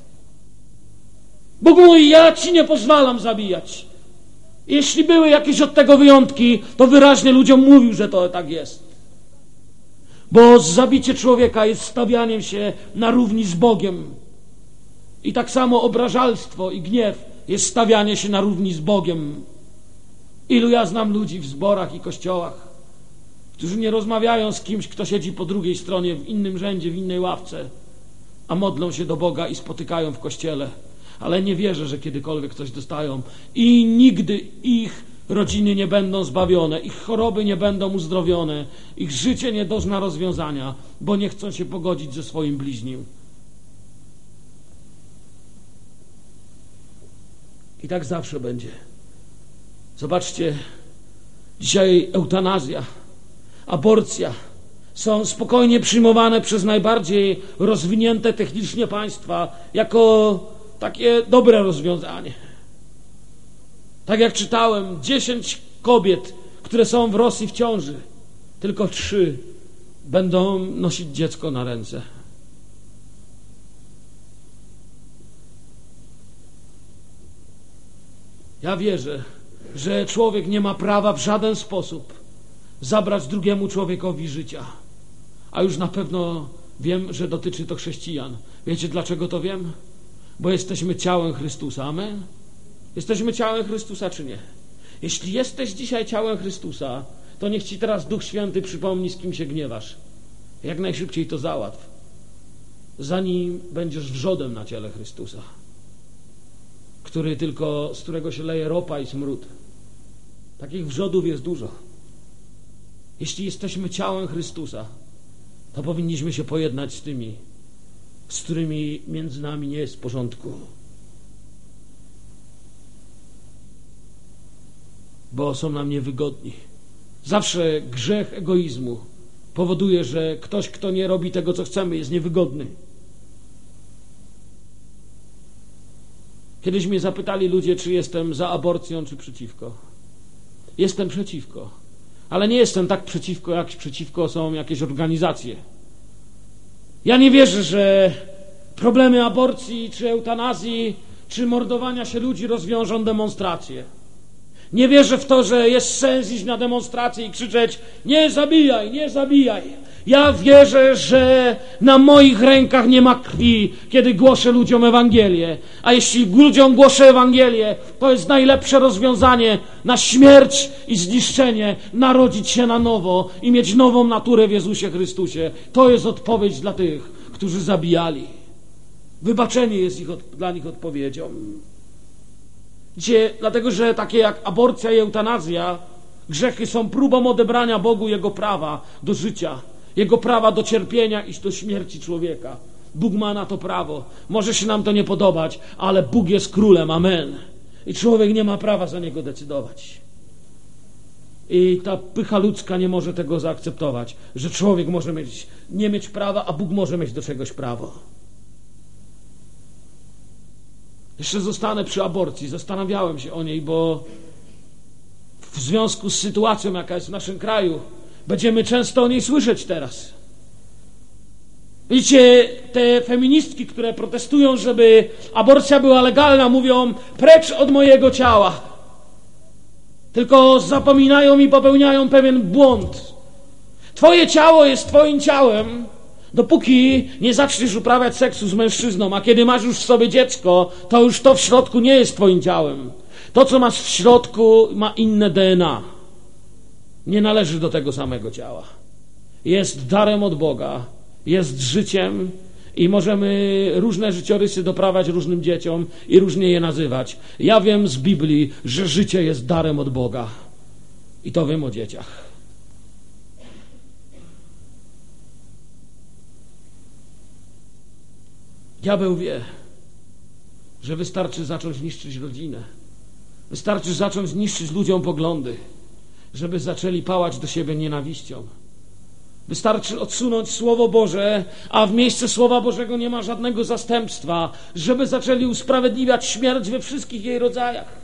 Bóg mówi, ja ci nie pozwalam zabijać. Jeśli były jakieś od tego wyjątki, to wyraźnie ludziom mówił, że to tak jest. Bo zabicie człowieka jest stawianiem się na równi z Bogiem. I tak samo obrażalstwo i gniew jest stawianie się na równi z Bogiem. Ilu ja znam ludzi w zborach i kościołach, którzy nie rozmawiają z kimś, kto siedzi po drugiej stronie, w innym rzędzie, w innej ławce, a modlą się do Boga i spotykają w kościele. ale nie wierzę, że kiedykolwiek coś dostają i nigdy ich rodziny nie będą zbawione, ich choroby nie będą uzdrowione, ich życie nie dozna rozwiązania, bo nie chcą się pogodzić ze swoim bliźnim. I tak zawsze będzie. Zobaczcie, dzisiaj eutanazja, aborcja są spokojnie przyjmowane przez najbardziej rozwinięte technicznie państwa jako takie dobre rozwiązanie. Tak jak czytałem, dziesięć kobiet, które są w Rosji w ciąży, tylko trzy będą nosić dziecko na ręce. Ja wierzę, że człowiek nie ma prawa w żaden sposób zabrać drugiemu człowiekowi życia. A już na pewno wiem, że dotyczy to chrześcijan. Wiecie, dlaczego to wiem? Bo jesteśmy ciałem Chrystusa. Amen? Jesteśmy ciałem Chrystusa, czy nie? Jeśli jesteś dzisiaj ciałem Chrystusa, to niech ci teraz Duch Święty przypomni, z kim się gniewasz. Jak najszybciej to załatw, zanim będziesz wrzodem na ciele Chrystusa, który tylko, z którego się leje ropa i smród. Takich wrzodów jest dużo. Jeśli jesteśmy ciałem Chrystusa, to powinniśmy się pojednać z tymi, z którymi między nami nie jest w porządku. Bo są nam niewygodni. Zawsze grzech egoizmu powoduje, że ktoś, kto nie robi tego, co chcemy, jest niewygodny. Kiedyś mnie zapytali ludzie, czy jestem za aborcją, czy przeciwko. Jestem przeciwko. Ale nie jestem tak przeciwko, jak przeciwko są jakieś organizacje. Ja nie wierzę, że problemy aborcji, czy eutanazji, czy mordowania się ludzi rozwiążą demonstracje. Nie wierzę w to, że jest sens iść na demonstrację i krzyczeć: nie zabijaj, nie zabijaj. Ja wierzę, że na moich rękach nie ma krwi, kiedy głoszę ludziom Ewangelię. A jeśli ludziom głoszę Ewangelię, to jest najlepsze rozwiązanie na śmierć i zniszczenie, narodzić się na nowo i mieć nową naturę w Jezusie Chrystusie. To jest odpowiedź dla tych, którzy zabijali. Wybaczenie jest ich od, dla nich odpowiedzią. Gdzie, dlatego, że takie jak aborcja i eutanazja, grzechy są próbą odebrania Bogu Jego prawa do życia, Jego prawa do cierpienia i do śmierci człowieka. Bóg ma na to prawo. Może się nam to nie podobać, ale Bóg jest królem. Amen. I człowiek nie ma prawa za Niego decydować. I ta pycha ludzka nie może tego zaakceptować, że człowiek może mieć, nie mieć prawa, a Bóg może mieć do czegoś prawo. Jeszcze zostanę przy aborcji. Zastanawiałem się o niej, bo w związku z sytuacją, jaka jest w naszym kraju, będziemy często o niej słyszeć teraz. Widzicie, te feministki, które protestują, żeby aborcja była legalna, mówią: precz od mojego ciała. Tylko zapominają i popełniają pewien błąd. Twoje ciało jest twoim ciałem, dopóki nie zaczniesz uprawiać seksu z mężczyzną, a kiedy masz już w sobie dziecko, to już to w środku nie jest twoim ciałem. To, co masz w środku, ma inne D N A. Nie należy do tego samego ciała. Jest darem od Boga, jest życiem i możemy różne życiorysy doprawiać różnym dzieciom i różnie je nazywać. Ja wiem z Biblii, że życie jest darem od Boga. I to wiem o dzieciach. Diabeł wie, że wystarczy zacząć niszczyć rodzinę. Wystarczy zacząć niszczyć ludziom poglądy, żeby zaczęli pałać do siebie nienawiścią. Wystarczy odsunąć Słowo Boże, a w miejsce Słowa Bożego nie ma żadnego zastępstwa, żeby zaczęli usprawiedliwiać śmierć we wszystkich jej rodzajach.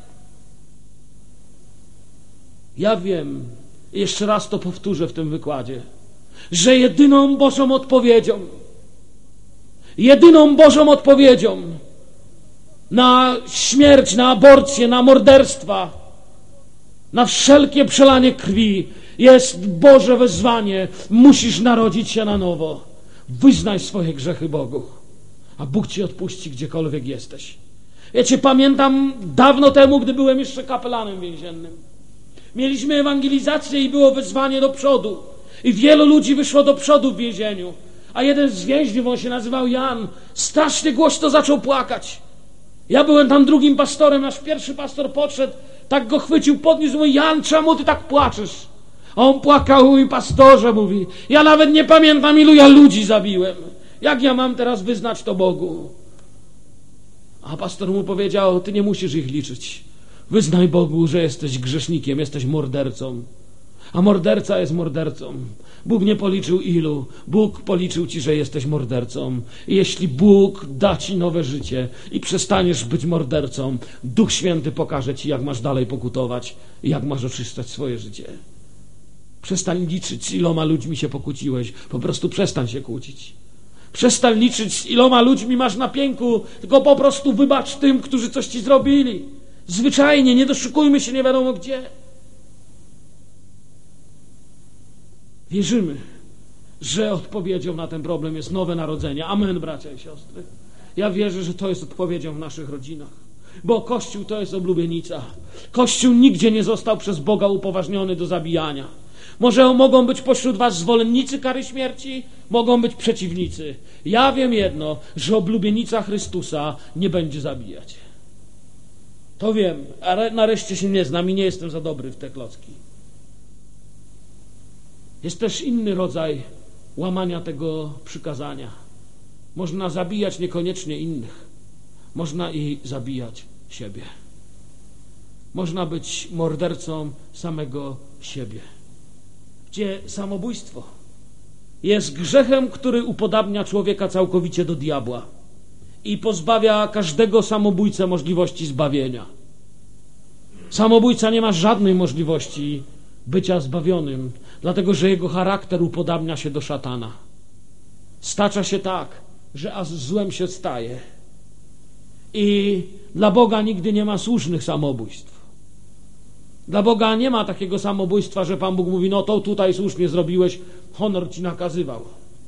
Ja wiem, jeszcze raz to powtórzę w tym wykładzie, że jedyną Bożą odpowiedzią, jedyną Bożą odpowiedzią na śmierć, na aborcję, na morderstwa, na wszelkie przelanie krwi jest Boże wezwanie: musisz narodzić się na nowo. Wyznaj swoje grzechy Bogu, a Bóg ci odpuści, gdziekolwiek jesteś. Wiecie, pamiętam dawno temu, gdy byłem jeszcze kapelanem więziennym. Mieliśmy ewangelizację i było wezwanie do przodu. I wielu ludzi wyszło do przodu w więzieniu. A jeden z więźniów, on się nazywał Jan, strasznie głośno zaczął płakać. Ja byłem tam drugim pastorem, nasz pierwszy pastor podszedł, tak go chwycił, podniósł, mówi: Jan, czemu ty tak płaczesz? A on płakał, mówi: pastorze, mówi, ja nawet nie pamiętam, ilu ja ludzi zabiłem. Jak ja mam teraz wyznać to Bogu? A pastor mu powiedział: ty nie musisz ich liczyć. Wyznaj Bogu, że jesteś grzesznikiem, jesteś mordercą. A morderca jest mordercą. Bóg nie policzył ilu. Bóg policzył ci, że jesteś mordercą. I jeśli Bóg da ci nowe życie i przestaniesz być mordercą, Duch Święty pokaże ci, jak masz dalej pokutować i jak masz oczyszczać swoje życie. Przestań liczyć, z iloma ludźmi się pokłóciłeś. Po prostu przestań się kłócić. Przestań liczyć, z iloma ludźmi masz na pięku, tylko po prostu wybacz tym, którzy coś ci zrobili. Zwyczajnie, nie doszukujmy się nie wiadomo gdzie. Wierzymy, że odpowiedzią na ten problem jest nowe narodzenie. Amen, bracia i siostry. Ja wierzę, że to jest odpowiedzią w naszych rodzinach. Bo Kościół to jest oblubienica. Kościół nigdzie nie został przez Boga upoważniony do zabijania. Może mogą być pośród was zwolennicy kary śmierci, mogą być przeciwnicy. Ja wiem jedno, że oblubienica Chrystusa nie będzie zabijać. To wiem, ale nareszcie się nie znam i nie jestem za dobry w te klocki. Jest też inny rodzaj łamania tego przykazania. Można zabijać niekoniecznie innych. Można i zabijać siebie. Można być mordercą samego siebie. Gdzie samobójstwo jest grzechem, który upodabnia człowieka całkowicie do diabła i pozbawia każdego samobójcę możliwości zbawienia. Samobójca nie ma żadnej możliwości bycia zbawionym, dlatego że jego charakter upodabnia się do szatana. Stacza się tak, że aż złem się staje. I dla Boga nigdy nie ma słusznych samobójstw. Dla Boga nie ma takiego samobójstwa, że Pan Bóg mówi: no to tutaj słusznie zrobiłeś, honor ci nakazywał.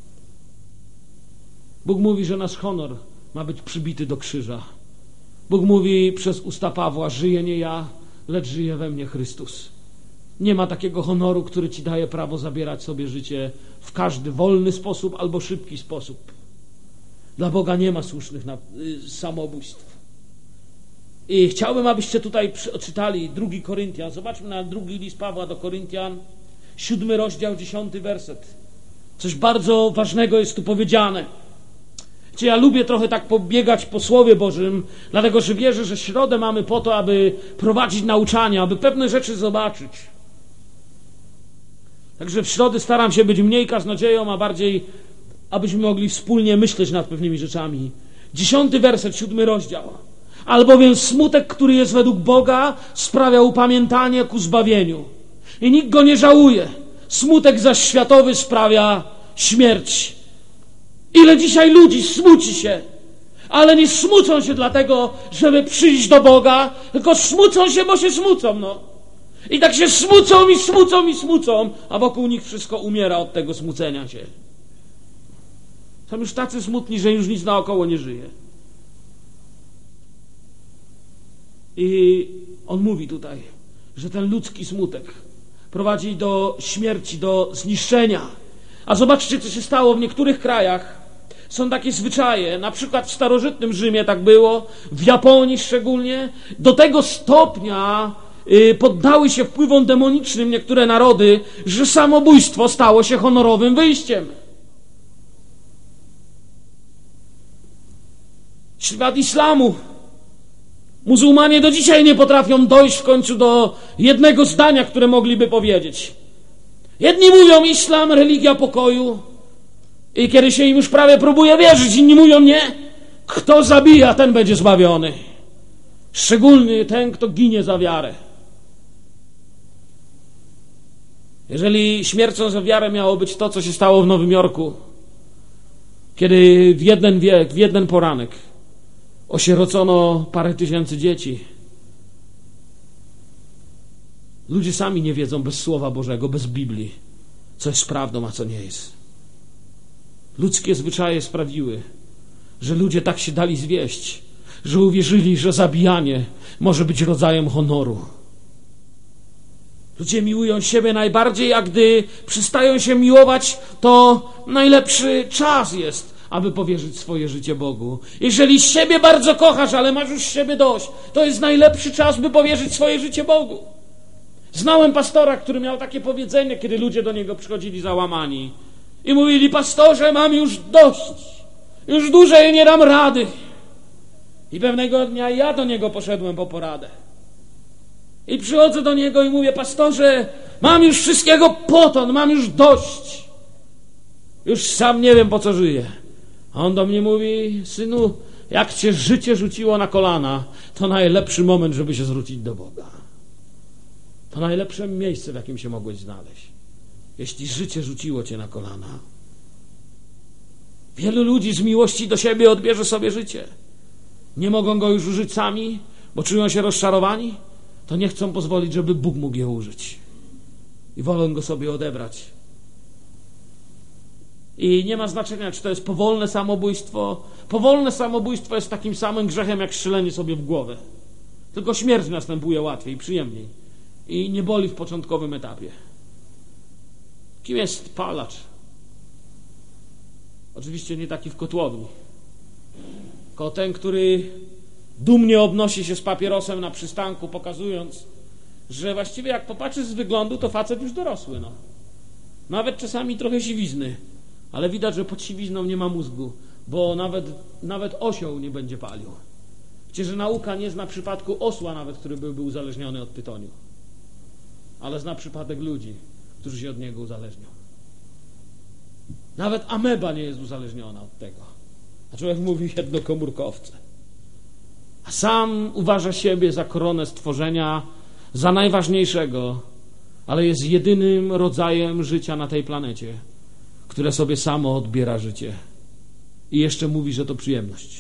Bóg mówi, że nasz honor ma być przybity do krzyża. Bóg mówi przez usta Pawła: żyję nie ja, lecz żyje we mnie Chrystus. Nie ma takiego honoru, który ci daje prawo zabierać sobie życie w każdy wolny sposób albo szybki sposób. Dla Boga nie ma słusznych na, y, samobójstw. I chciałbym, abyście tutaj odczytali drugi Koryntian. Zobaczmy na drugi list Pawła do Koryntian, siódmy rozdział, dziesiąty werset. Coś bardzo ważnego jest tu powiedziane. Wiecie, ja lubię trochę tak pobiegać po Słowie Bożym, dlatego że wierzę, że środę mamy po to, aby prowadzić nauczania, aby pewne rzeczy zobaczyć. Także w środę staram się być mniej kaznodzieją, a bardziej, abyśmy mogli wspólnie myśleć nad pewnymi rzeczami. Dziesiąty werset, siódmy rozdział. Albowiem smutek, który jest według Boga, sprawia upamiętanie ku zbawieniu. I nikt go nie żałuje. Smutek zaś światowy sprawia śmierć. Ile dzisiaj ludzi smuci się, ale nie smucą się dlatego, żeby przyjść do Boga, tylko smucą się, bo się smucą, no. I tak się smucą i smucą i smucą, a wokół nich wszystko umiera od tego smucenia się. Są już tacy smutni, że już nic naokoło nie żyje. I on mówi tutaj, że ten ludzki smutek prowadzi do śmierci, do zniszczenia. A zobaczcie, co się stało w niektórych krajach. Są takie zwyczaje, na przykład w starożytnym Rzymie tak było, w Japonii szczególnie. Do tego stopnia y, poddały się wpływom demonicznym niektóre narody, że samobójstwo stało się honorowym wyjściem. Świat islamu. Muzułmanie do dzisiaj nie potrafią dojść w końcu do jednego zdania, które mogliby powiedzieć. Jedni mówią: islam, religia pokoju, i kiedy się im już prawie próbuje wierzyć, inni mówią: nie, kto zabija, ten będzie zbawiony. Szczególnie ten, kto ginie za wiarę. Jeżeli śmiercią za wiarę miało być to, co się stało w Nowym Jorku, kiedy w jeden wiek, w jeden poranek osierocono parę tysięcy dzieci. Ludzie sami nie wiedzą bez Słowa Bożego, bez Biblii, co jest prawdą, a co nie jest. Ludzkie zwyczaje sprawiły, że ludzie tak się dali zwieść, że uwierzyli, że zabijanie może być rodzajem honoru. Ludzie miłują siebie najbardziej, a gdy przestają się miłować, to najlepszy czas jest, aby powierzyć swoje życie Bogu. Jeżeli siebie bardzo kochasz, ale masz już siebie dość, to jest najlepszy czas, by powierzyć swoje życie Bogu. Znałem pastora, który miał takie powiedzenie, kiedy ludzie do niego przychodzili załamani i mówili: pastorze, mam już dość, już dłużej nie dam rady. I pewnego dnia ja do niego poszedłem po poradę. I przychodzę do niego i mówię: pastorze, mam już wszystkiego poton, mam już dość. Już sam nie wiem, po co żyję. A on do mnie mówi: synu, jak cię życie rzuciło na kolana, to najlepszy moment, żeby się zwrócić do Boga. To najlepsze miejsce, w jakim się mogłeś znaleźć. Jeśli życie rzuciło cię na kolana. Wielu ludzi z miłości do siebie odbierze sobie życie. Nie mogą go już użyć sami, bo czują się rozczarowani, to nie chcą pozwolić, żeby Bóg mógł je użyć. I wolą go sobie odebrać. I nie ma znaczenia, czy to jest powolne samobójstwo. Powolne samobójstwo jest takim samym grzechem, jak strzelenie sobie w głowę. Tylko śmierć następuje łatwiej, przyjemniej. I nie boli w początkowym etapie. Kim jest palacz? Oczywiście nie taki w kotłowni. Tylko ten, który dumnie obnosi się z papierosem na przystanku, pokazując, że właściwie jak popatrzysz z wyglądu, to facet już dorosły. No. Nawet czasami trochę siwizny, ale widać, że pod siwizną nie ma mózgu, bo nawet, nawet osioł nie będzie palił. Przecież że nauka nie zna przypadku osła nawet, który byłby uzależniony od tytoniu. Ale zna przypadek ludzi, którzy się od niego uzależnią. Nawet ameba nie jest uzależniona od tego. A człowiek mówi jednokomórkowce. A sam uważa siebie za koronę stworzenia, za najważniejszego, ale jest jedynym rodzajem życia na tej planecie, które sobie samo odbiera życie. I jeszcze mówi, że to przyjemność.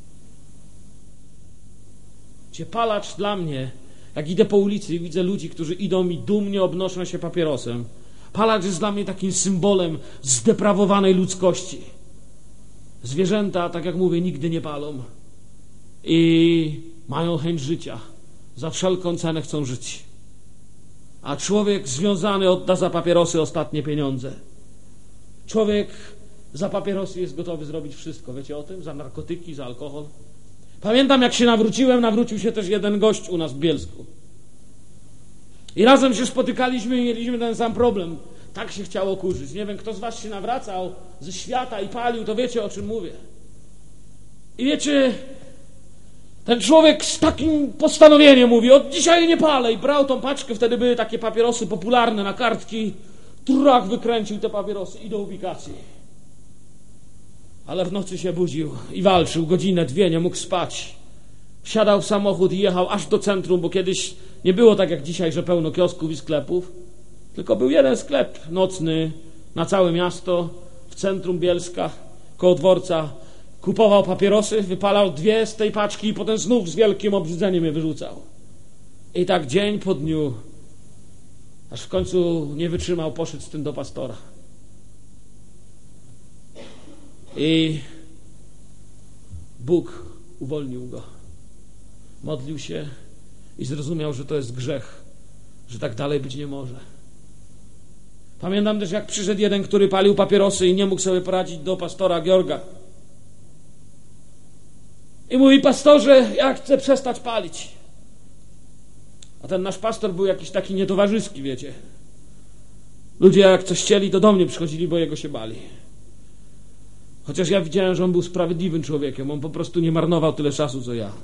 Cie palacz dla mnie, jak idę po ulicy i widzę ludzi, którzy idą i dumnie obnoszą się papierosem, palacz jest dla mnie takim symbolem zdeprawowanej ludzkości. Zwierzęta, tak jak mówię, nigdy nie palą i mają chęć życia. Za wszelką cenę chcą żyć. A człowiek związany odda za papierosy ostatnie pieniądze. Człowiek za papierosy jest gotowy zrobić wszystko. Wiecie o tym? Za narkotyki, za alkohol. Pamiętam, jak się nawróciłem, nawrócił się też jeden gość u nas w Bielsku. I razem się spotykaliśmy i mieliśmy ten sam problem. Tak się chciało kurzyć. Nie wiem, kto z was się nawracał ze świata i palił, to wiecie, o czym mówię. I wiecie, ten człowiek z takim postanowieniem mówi: od dzisiaj nie palę. I brał tą paczkę, wtedy były takie papierosy popularne na kartki. Trach wykręcił te papierosy i do ubikacji. Ale w nocy się budził i walczył godzinę, dwie, nie mógł spać. Wsiadał w samochód i jechał aż do centrum, bo kiedyś nie było tak jak dzisiaj, że pełno kiosków i sklepów, tylko był jeden sklep nocny na całe miasto, w centrum Bielska, koło dworca. Kupował papierosy, wypalał dwie z tej paczki i potem znów z wielkim obrzydzeniem je wyrzucał. I tak dzień po dniu, aż w końcu nie wytrzymał, poszedł z tym do pastora. I Bóg uwolnił go. Modlił się i zrozumiał, że to jest grzech, że tak dalej być nie może. Pamiętam też, jak przyszedł jeden, który palił papierosy i nie mógł sobie poradzić, do pastora Georga. I mówi: pastorze, ja chcę przestać palić. A ten nasz pastor był jakiś taki nietowarzyski, wiecie. Ludzie jak coś chcieli, to do mnie przychodzili, bo jego się bali. Chociaż ja widziałem, że on był sprawiedliwym człowiekiem. On po prostu nie marnował tyle czasu, co ja.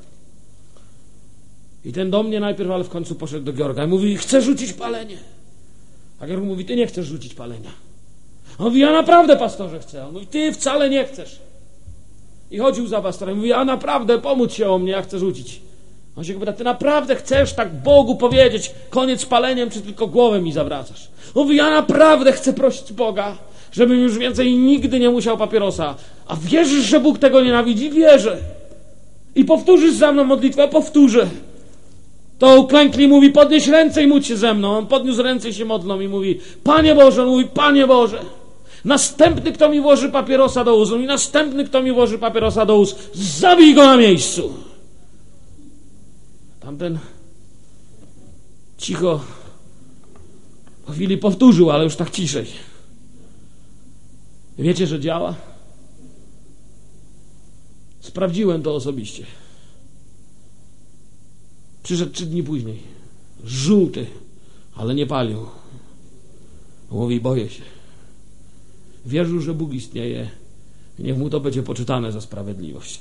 I ten do mnie najpierw, ale w końcu poszedł do Georga i mówi: chcę rzucić palenie. A Georg mówi: ty nie chcesz rzucić palenia. A on mówi: ja naprawdę, pastorze, chcę. On mówi: ty wcale nie chcesz. I chodził za pastorem i mówi: a naprawdę, pomódl się o mnie, ja chcę rzucić. On się pyta: ty naprawdę chcesz tak Bogu powiedzieć, koniec z paleniem, czy tylko głowę mi zawracasz? On mówi: ja naprawdę chcę prosić Boga, żebym już więcej nigdy nie musiał papierosa. A wierzysz, że Bóg tego nienawidzi? Wierzę. I powtórzysz za mną modlitwę? Powtórzę. To uklękli, mówi: podnieś ręce i módl się ze mną. On podniósł ręce i się modlą i mówi: Panie Boże, on mówi: Panie Boże, następny, kto mi włoży papierosa do ust, i następny, kto mi włoży papierosa do ust, zabij go na miejscu. Tamten cicho po chwili powtórzył, ale już tak ciszej. Wiecie, że działa? Sprawdziłem to osobiście. Przyszedł trzy dni później. Żółty, ale nie palił. Mówi, boję się. Wierzył, że Bóg istnieje. Niech mu to będzie poczytane za sprawiedliwość.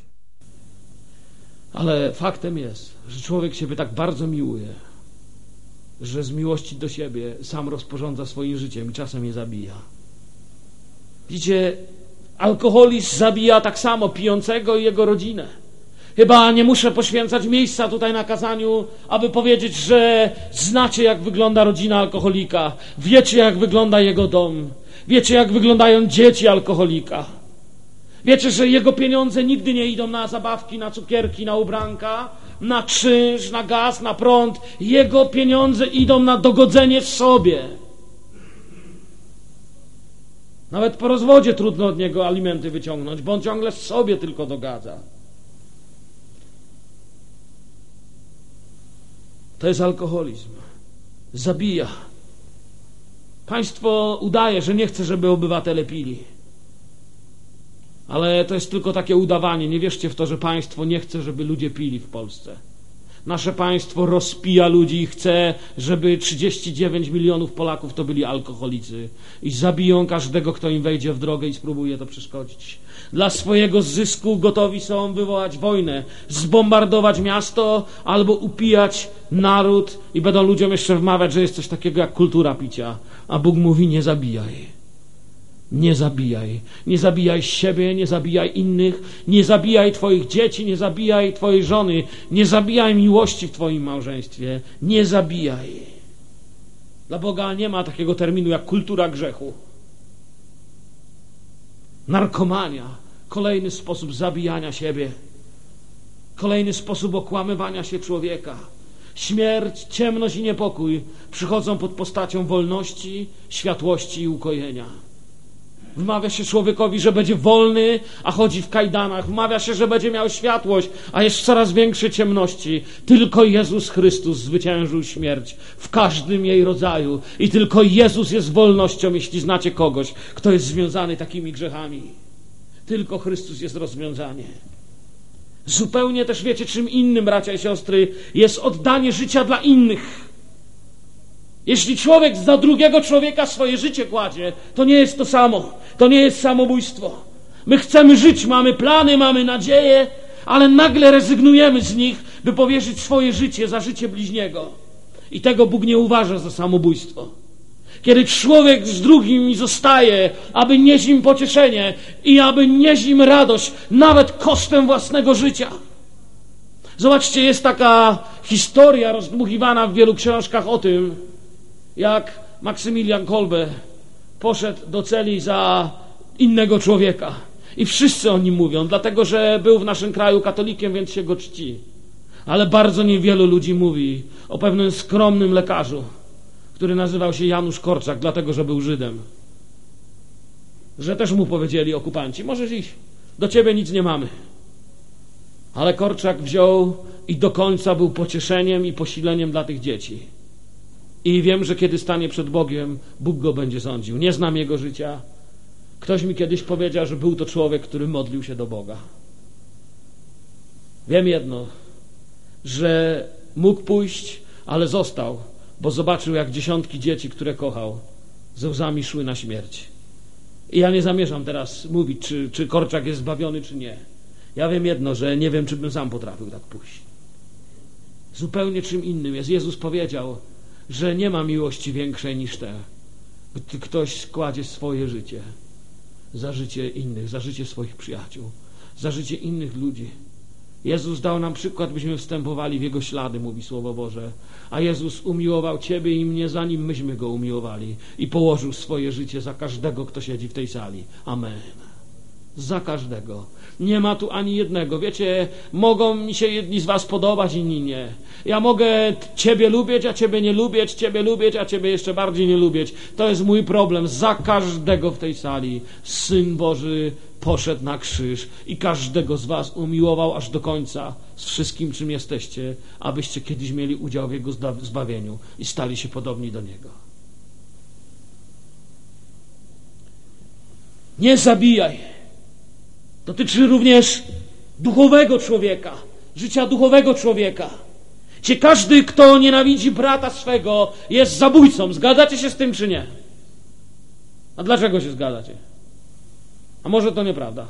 Ale faktem jest, że człowiek siebie tak bardzo miłuje, że z miłości do siebie sam rozporządza swoim życiem i czasem je zabija. Widzicie, alkoholizm zabija tak samo pijącego i jego rodzinę. Chyba nie muszę poświęcać miejsca tutaj na kazaniu, aby powiedzieć, że znacie, jak wygląda rodzina alkoholika. Wiecie, jak wygląda jego dom. Wiecie, jak wyglądają dzieci alkoholika. Wiecie, że jego pieniądze nigdy nie idą na zabawki, na cukierki, na ubranka, na czynsz, na gaz, na prąd. Jego pieniądze idą na dogodzenie w sobie. Nawet po rozwodzie trudno od niego alimenty wyciągnąć, bo on ciągle sobie tylko dogadza. To jest alkoholizm. Zabija. Państwo udaje, że nie chce, żeby obywatele pili. Ale to jest tylko takie udawanie. Nie wierzcie w to, że państwo nie chce, żeby ludzie pili w Polsce. Nasze państwo rozpija ludzi i chce, żeby trzydzieści dziewięć milionów Polaków to byli alkoholicy. I zabiją każdego, kto im wejdzie w drogę i spróbuje to przeszkodzić. Dla swojego zysku gotowi są wywołać wojnę, zbombardować miasto albo upijać naród i będą ludziom jeszcze wmawiać, że jest coś takiego jak kultura picia. A Bóg mówi, nie zabijaj. Nie zabijaj. Nie zabijaj siebie, nie zabijaj innych, nie zabijaj twoich dzieci, nie zabijaj twojej żony, nie zabijaj miłości w twoim małżeństwie. Nie zabijaj. Dla Boga nie ma takiego terminu jak kultura grzechu. Narkomania, kolejny sposób zabijania siebie, kolejny sposób okłamywania się człowieka. Śmierć, ciemność i niepokój przychodzą pod postacią wolności, światłości i ukojenia. Wmawia się człowiekowi, że będzie wolny, a chodzi w kajdanach. Wmawia się, że będzie miał światłość, a jest w coraz większej ciemności. Tylko Jezus Chrystus zwyciężył śmierć w każdym jej rodzaju. I tylko Jezus jest wolnością, jeśli znacie kogoś, kto jest związany takimi grzechami. Tylko Chrystus jest rozwiązanie. Zupełnie też wiecie, czym innym, bracia i siostry, jest oddanie życia dla innych. Jeśli człowiek za drugiego człowieka swoje życie kładzie, to nie jest to samo. To nie jest samobójstwo. My chcemy żyć, mamy plany, mamy nadzieje, ale nagle rezygnujemy z nich, by powierzyć swoje życie za życie bliźniego. I tego Bóg nie uważa za samobójstwo. Kiedy człowiek z drugim zostaje, aby nieść im pocieszenie i aby nieść im radość, nawet kosztem własnego życia. Zobaczcie, jest taka historia rozdmuchiwana w wielu książkach o tym, jak Maksymilian Kolbe poszedł do celi za innego człowieka. I wszyscy o nim mówią, dlatego że był w naszym kraju katolikiem, więc się go czci. Ale bardzo niewielu ludzi mówi o pewnym skromnym lekarzu, który nazywał się Janusz Korczak, dlatego że był Żydem. Że też mu powiedzieli okupanci, możesz iść, do ciebie nic nie mamy. Ale Korczak wziął i do końca był pocieszeniem i posileniem dla tych dzieci. I wiem, że kiedy stanie przed Bogiem, Bóg go będzie sądził. Nie znam jego życia. Ktoś mi kiedyś powiedział, że był to człowiek, który modlił się do Boga. Wiem jedno, że mógł pójść, ale został, bo zobaczył, jak dziesiątki dzieci, które kochał, ze łzami szły na śmierć. I ja nie zamierzam teraz mówić, czy, czy Korczak jest zbawiony, czy nie. Ja wiem jedno, że nie wiem, czy bym sam potrafił tak pójść. Zupełnie czym innym jest. Jezus powiedział, że nie ma miłości większej niż te, gdy ktoś kładzie swoje życie za życie innych, za życie swoich przyjaciół, za życie innych ludzi. Jezus dał nam przykład, byśmy wstępowali w Jego ślady, mówi Słowo Boże. A Jezus umiłował Ciebie i mnie, zanim myśmy Go umiłowali. I położył swoje życie za każdego, kto siedzi w tej sali. Amen. Za każdego. Nie ma tu ani jednego. Wiecie, mogą mi się jedni z was podobać, inni nie. Ja mogę Ciebie lubić, a Ciebie nie lubić, Ciebie lubić, a Ciebie jeszcze bardziej nie lubić. To jest mój problem. Za każdego w tej sali Syn Boży poszedł na krzyż i każdego z was umiłował aż do końca z wszystkim, czym jesteście, abyście kiedyś mieli udział w Jego zbawieniu i stali się podobni do Niego. Nie zabijaj. Dotyczy również duchowego człowieka, życia duchowego człowieka. Czy każdy, kto nienawidzi brata swego, jest zabójcą? Zgadzacie się z tym, czy nie? A dlaczego się zgadzacie? A może to nieprawda?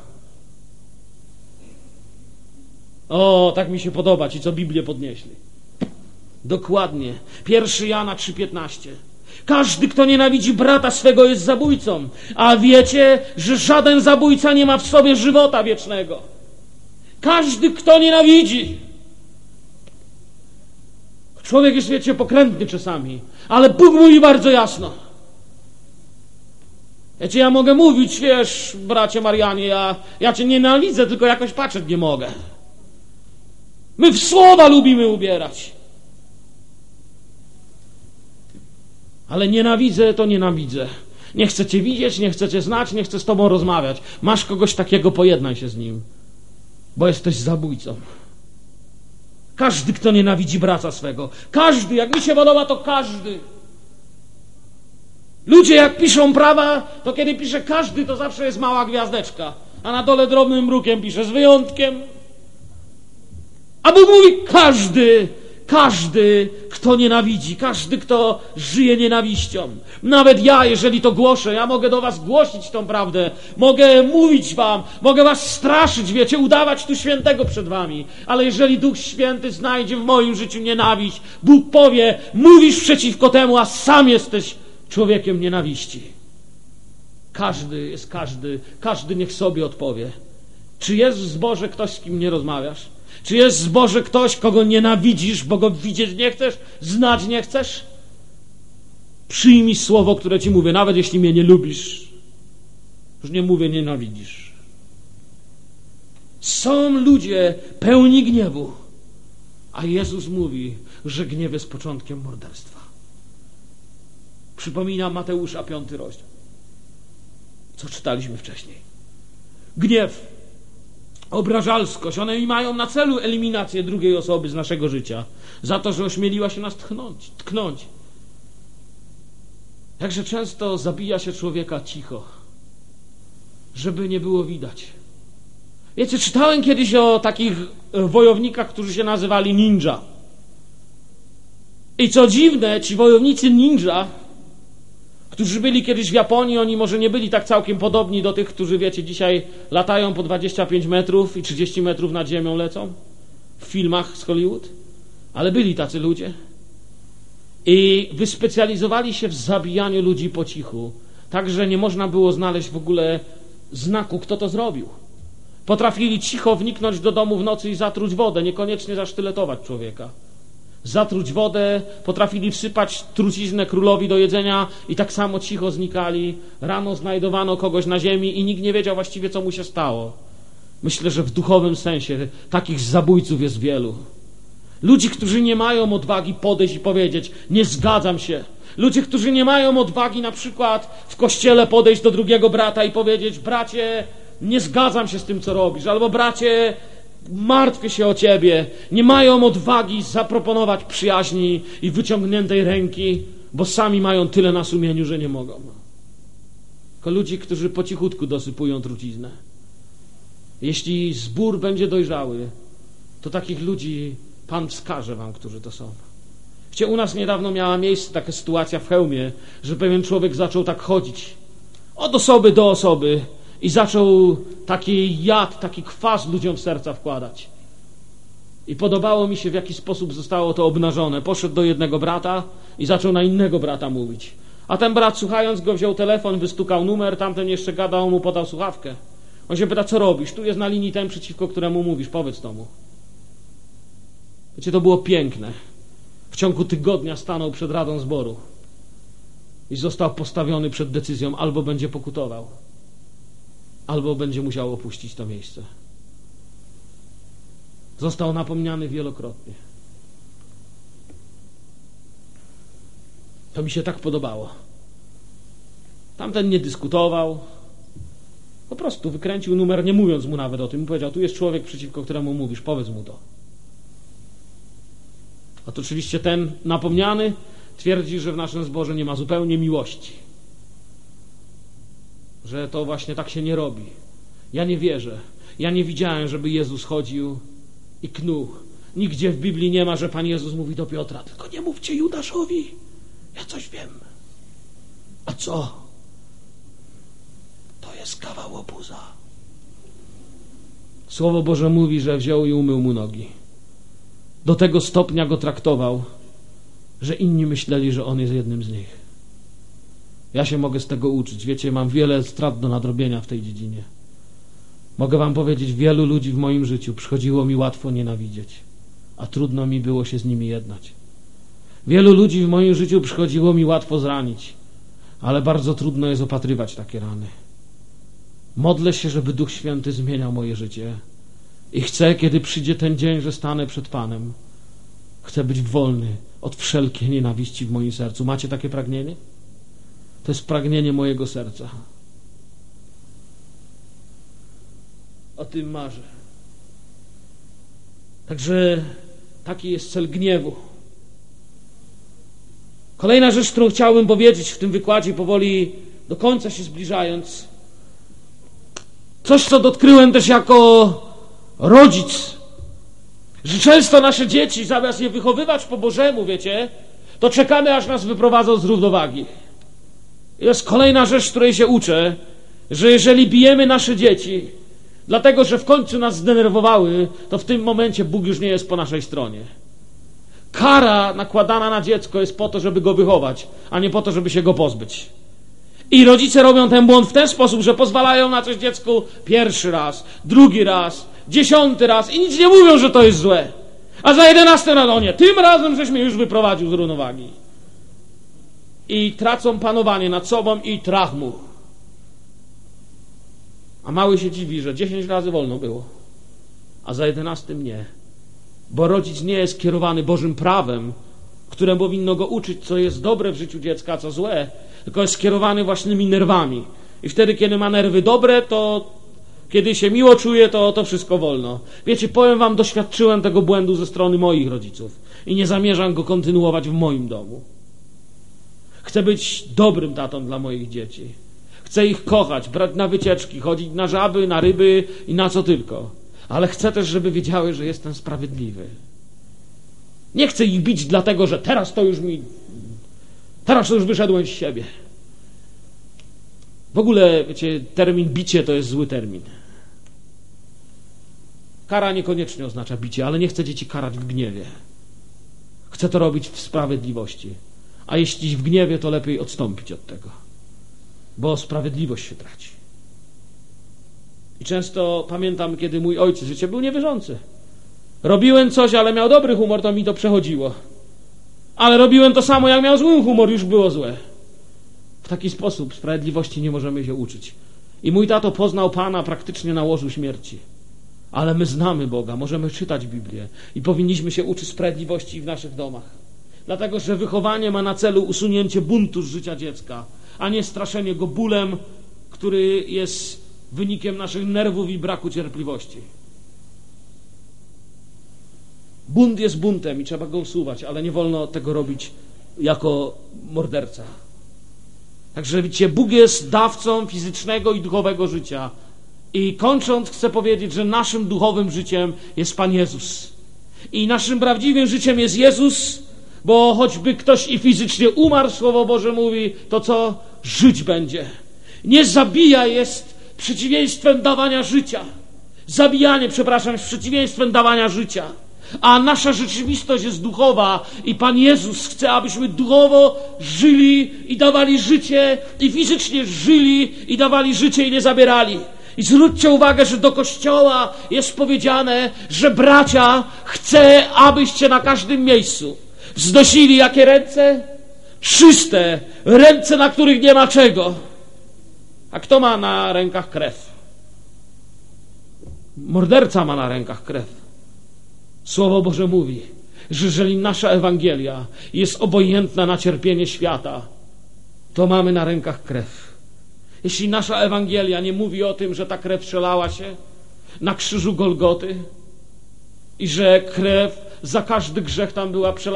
O, tak mi się podoba, ci co Biblię podnieśli. Dokładnie. Pierwszy Jana trzy piętnaście. Każdy, kto nienawidzi brata swego, jest zabójcą. A wiecie, że żaden zabójca nie ma w sobie żywota wiecznego. Każdy, kto nienawidzi. Człowiek jest, wiecie, pokrętny czasami, ale Bóg mówi bardzo jasno. Wiecie, ja mogę mówić, wiesz, bracie Marianie, ja, ja cię nienawidzę, tylko jakoś patrzeć nie mogę. My w słowa lubimy ubierać. Ale nienawidzę, to nienawidzę. Nie chcę cię widzieć, nie chcę cię znać, nie chcę z tobą rozmawiać. Masz kogoś takiego, pojednaj się z nim, bo jesteś zabójcą. Każdy, kto nienawidzi brata swego. Każdy, jak mi się podoba, to każdy. Ludzie, jak piszą prawa, to kiedy pisze każdy, to zawsze jest mała gwiazdeczka, a na dole drobnym mrukiem pisze z wyjątkiem. A Bóg mówi każdy, każdy, kto nienawidzi, każdy, kto żyje nienawiścią. Nawet ja, jeżeli to głoszę, ja mogę do was głosić tą prawdę, mogę mówić wam, mogę was straszyć, wiecie, udawać tu świętego przed wami. Ale jeżeli Duch Święty znajdzie w moim życiu nienawiść, Bóg powie, mówisz przeciwko temu, a sam jesteś człowiekiem nienawiści. Każdy jest każdy, każdy niech sobie odpowie. Czy jest w zborze ktoś, z kim nie rozmawiasz? Czy jest w zborze ktoś, kogo nienawidzisz, bo go widzieć nie chcesz, znać nie chcesz? Przyjmij słowo, które ci mówię, nawet jeśli mnie nie lubisz. Już nie mówię nienawidzisz. Są ludzie pełni gniewu, a Jezus mówi, że gniew jest początkiem morderstwa. Przypominam Mateusza piąty rozdział, co czytaliśmy wcześniej. Gniew, obrażalskość, one mają na celu eliminację drugiej osoby z naszego życia za to, że ośmieliła się nas tknąć, tknąć. Jakże często zabija się człowieka cicho, żeby nie było widać. Wiecie, czytałem kiedyś o takich wojownikach, którzy się nazywali ninja. I co dziwne, ci wojownicy ninja, którzy byli kiedyś w Japonii, oni może nie byli tak całkiem podobni do tych, którzy, wiecie, dzisiaj latają po dwadzieścia pięć metrów i trzydzieści metrów nad ziemią lecą w filmach z Hollywood, ale byli tacy ludzie i wyspecjalizowali się w zabijaniu ludzi po cichu, tak, że nie można było znaleźć w ogóle znaku, kto to zrobił. Potrafili cicho wniknąć do domu w nocy i zatruć wodę, niekoniecznie zasztyletować człowieka. Zatruć wodę, potrafili wsypać truciznę królowi do jedzenia i tak samo cicho znikali. Rano znajdowano kogoś na ziemi i nikt nie wiedział właściwie, co mu się stało. Myślę, że w duchowym sensie takich zabójców jest wielu. Ludzi, którzy nie mają odwagi podejść i powiedzieć, nie zgadzam się. Ludzie, którzy nie mają odwagi na przykład w kościele podejść do drugiego brata i powiedzieć, bracie, nie zgadzam się z tym, co robisz, albo bracie, martwię się o ciebie. Nie mają odwagi zaproponować przyjaźni i wyciągniętej ręki, bo sami mają tyle na sumieniu, że nie mogą. Tylko ludzi, którzy po cichutku dosypują truciznę. Jeśli zbór będzie dojrzały, to takich ludzi Pan wskaże wam, którzy to są. Wiecie, u nas niedawno miała miejsce taka sytuacja w Chełmie, że pewien człowiek zaczął tak chodzić od osoby do osoby i zaczął taki jad, taki kwas ludziom w serca wkładać. I podobało mi się, w jaki sposób zostało to obnażone. Poszedł do jednego brata i zaczął na innego brata mówić. A ten brat, słuchając go, wziął telefon, wystukał numer, tamten jeszcze gadał, mu podał słuchawkę. On się pyta, co robisz? Tu jest na linii ten, przeciwko któremu mówisz, powiedz to mu. Wiecie, to było piękne. W ciągu tygodnia stanął przed Radą Zboru i został postawiony przed decyzją, albo będzie pokutował, albo będzie musiał opuścić to miejsce. Został napomniany wielokrotnie. To mi się tak podobało. Tamten nie dyskutował, po prostu wykręcił numer, nie mówiąc mu nawet o tym. Powiedział, tu jest człowiek, przeciwko któremu mówisz, powiedz mu to. A to oczywiście ten napomniany twierdzi, że w naszym zborze nie ma zupełnie miłości. Że to właśnie tak się nie robi. Ja nie wierzę. Ja nie widziałem, żeby Jezus chodził i knuł. Nigdzie w Biblii nie ma, że Pan Jezus mówi do Piotra: tylko nie mówcie Judaszowi, ja coś wiem. A co? To jest kawał łobuza. Słowo Boże mówi, że wziął i umył mu nogi. Do tego stopnia go traktował, że inni myśleli, że on jest jednym z nich. Ja się mogę z tego uczyć. Wiecie, mam wiele strat do nadrobienia w tej dziedzinie. Mogę wam powiedzieć, wielu ludzi w moim życiu przychodziło mi łatwo nienawidzieć, a trudno mi było się z nimi jednać. Wielu ludzi w moim życiu przychodziło mi łatwo zranić, ale bardzo trudno jest opatrywać takie rany. Modlę się, żeby Duch Święty zmieniał moje życie i chcę, kiedy przyjdzie ten dzień, że stanę przed Panem, chcę być wolny od wszelkiej nienawiści w moim sercu. Macie takie pragnienie? To jest pragnienie mojego serca. O tym marzę. Także taki jest cel gniewu. Kolejna rzecz, którą chciałbym powiedzieć w tym wykładzie, powoli do końca się zbliżając. Coś, co dotknąłem też jako rodzic, że często nasze dzieci, zamiast je wychowywać po Bożemu, wiecie, to czekamy, aż nas wyprowadzą z równowagi. I to jest kolejna rzecz, której się uczę, że jeżeli bijemy nasze dzieci, dlatego, że w końcu nas zdenerwowały, to w tym momencie Bóg już nie jest po naszej stronie. Kara nakładana na dziecko jest po to, żeby go wychować, a nie po to, żeby się go pozbyć. I rodzice robią ten błąd w ten sposób, że pozwalają na coś dziecku pierwszy raz, drugi raz, dziesiąty raz i nic nie mówią, że to jest złe. A za jedenastym razem, nie, tym razem żeś mnie już wyprowadził z równowagi. I tracą panowanie nad sobą i trach mu. A mały się dziwi, że dziesięć razy wolno było, a za jedenastym nie. Bo rodzic nie jest kierowany Bożym prawem, które powinno go uczyć, co jest dobre w życiu dziecka, a co złe, tylko jest skierowany własnymi nerwami. I wtedy, kiedy ma nerwy dobre, to kiedy się miło czuje, to, to wszystko wolno. Wiecie, powiem wam, doświadczyłem tego błędu ze strony moich rodziców i nie zamierzam go kontynuować w moim domu. Chcę być dobrym tatą dla moich dzieci. Chcę ich kochać, brać na wycieczki, chodzić na żaby, na ryby i na co tylko. Ale chcę też, żeby wiedziały, że jestem sprawiedliwy. Nie chcę ich bić dlatego, że teraz to już mi... Teraz to już wyszedłem z siebie. W ogóle, wiecie, termin bicie to jest zły termin. Kara niekoniecznie oznacza bicie, ale nie chcę dzieci karać w gniewie. Chcę to robić w sprawiedliwości. A jeśli w gniewie, to lepiej odstąpić od tego. Bo sprawiedliwość się traci. I często pamiętam, kiedy mój ojciec, życie był niewierzący. Robiłem coś, ale miał dobry humor, to mi to przechodziło. Ale robiłem to samo, jak miał zły humor, już było złe. W taki sposób sprawiedliwości nie możemy się uczyć. I mój tato poznał Pana praktycznie na łożu śmierci. Ale my znamy Boga, możemy czytać Biblię i powinniśmy się uczyć sprawiedliwości w naszych domach. Dlatego, że wychowanie ma na celu usunięcie buntu z życia dziecka, a nie straszenie go bólem, który jest wynikiem naszych nerwów i braku cierpliwości. Bunt jest buntem i trzeba go usuwać, ale nie wolno tego robić jako morderca. Także widzicie, Bóg jest dawcą fizycznego i duchowego życia. I kończąc chcę powiedzieć, że naszym duchowym życiem jest Pan Jezus. I naszym prawdziwym życiem jest Jezus, bo choćby ktoś i fizycznie umarł, Słowo Boże mówi, to co? Żyć będzie. Nie zabija jest przeciwieństwem dawania życia. Zabijanie, przepraszam, jest przeciwieństwem dawania życia. A nasza rzeczywistość jest duchowa i Pan Jezus chce, abyśmy duchowo żyli i dawali życie i fizycznie żyli i dawali życie i nie zabierali. I zwróćcie uwagę, że do Kościoła jest powiedziane, że bracia, chcę, abyście na każdym miejscu wznosili jakie ręce? Czyste, ręce, na których nie ma czego. A kto ma na rękach krew? Morderca ma na rękach krew. Słowo Boże mówi, że jeżeli nasza Ewangelia jest obojętna na cierpienie świata, to mamy na rękach krew. Jeśli nasza Ewangelia nie mówi o tym, że ta krew przelała się na krzyżu Golgoty i że krew za każdy grzech tam była przelana,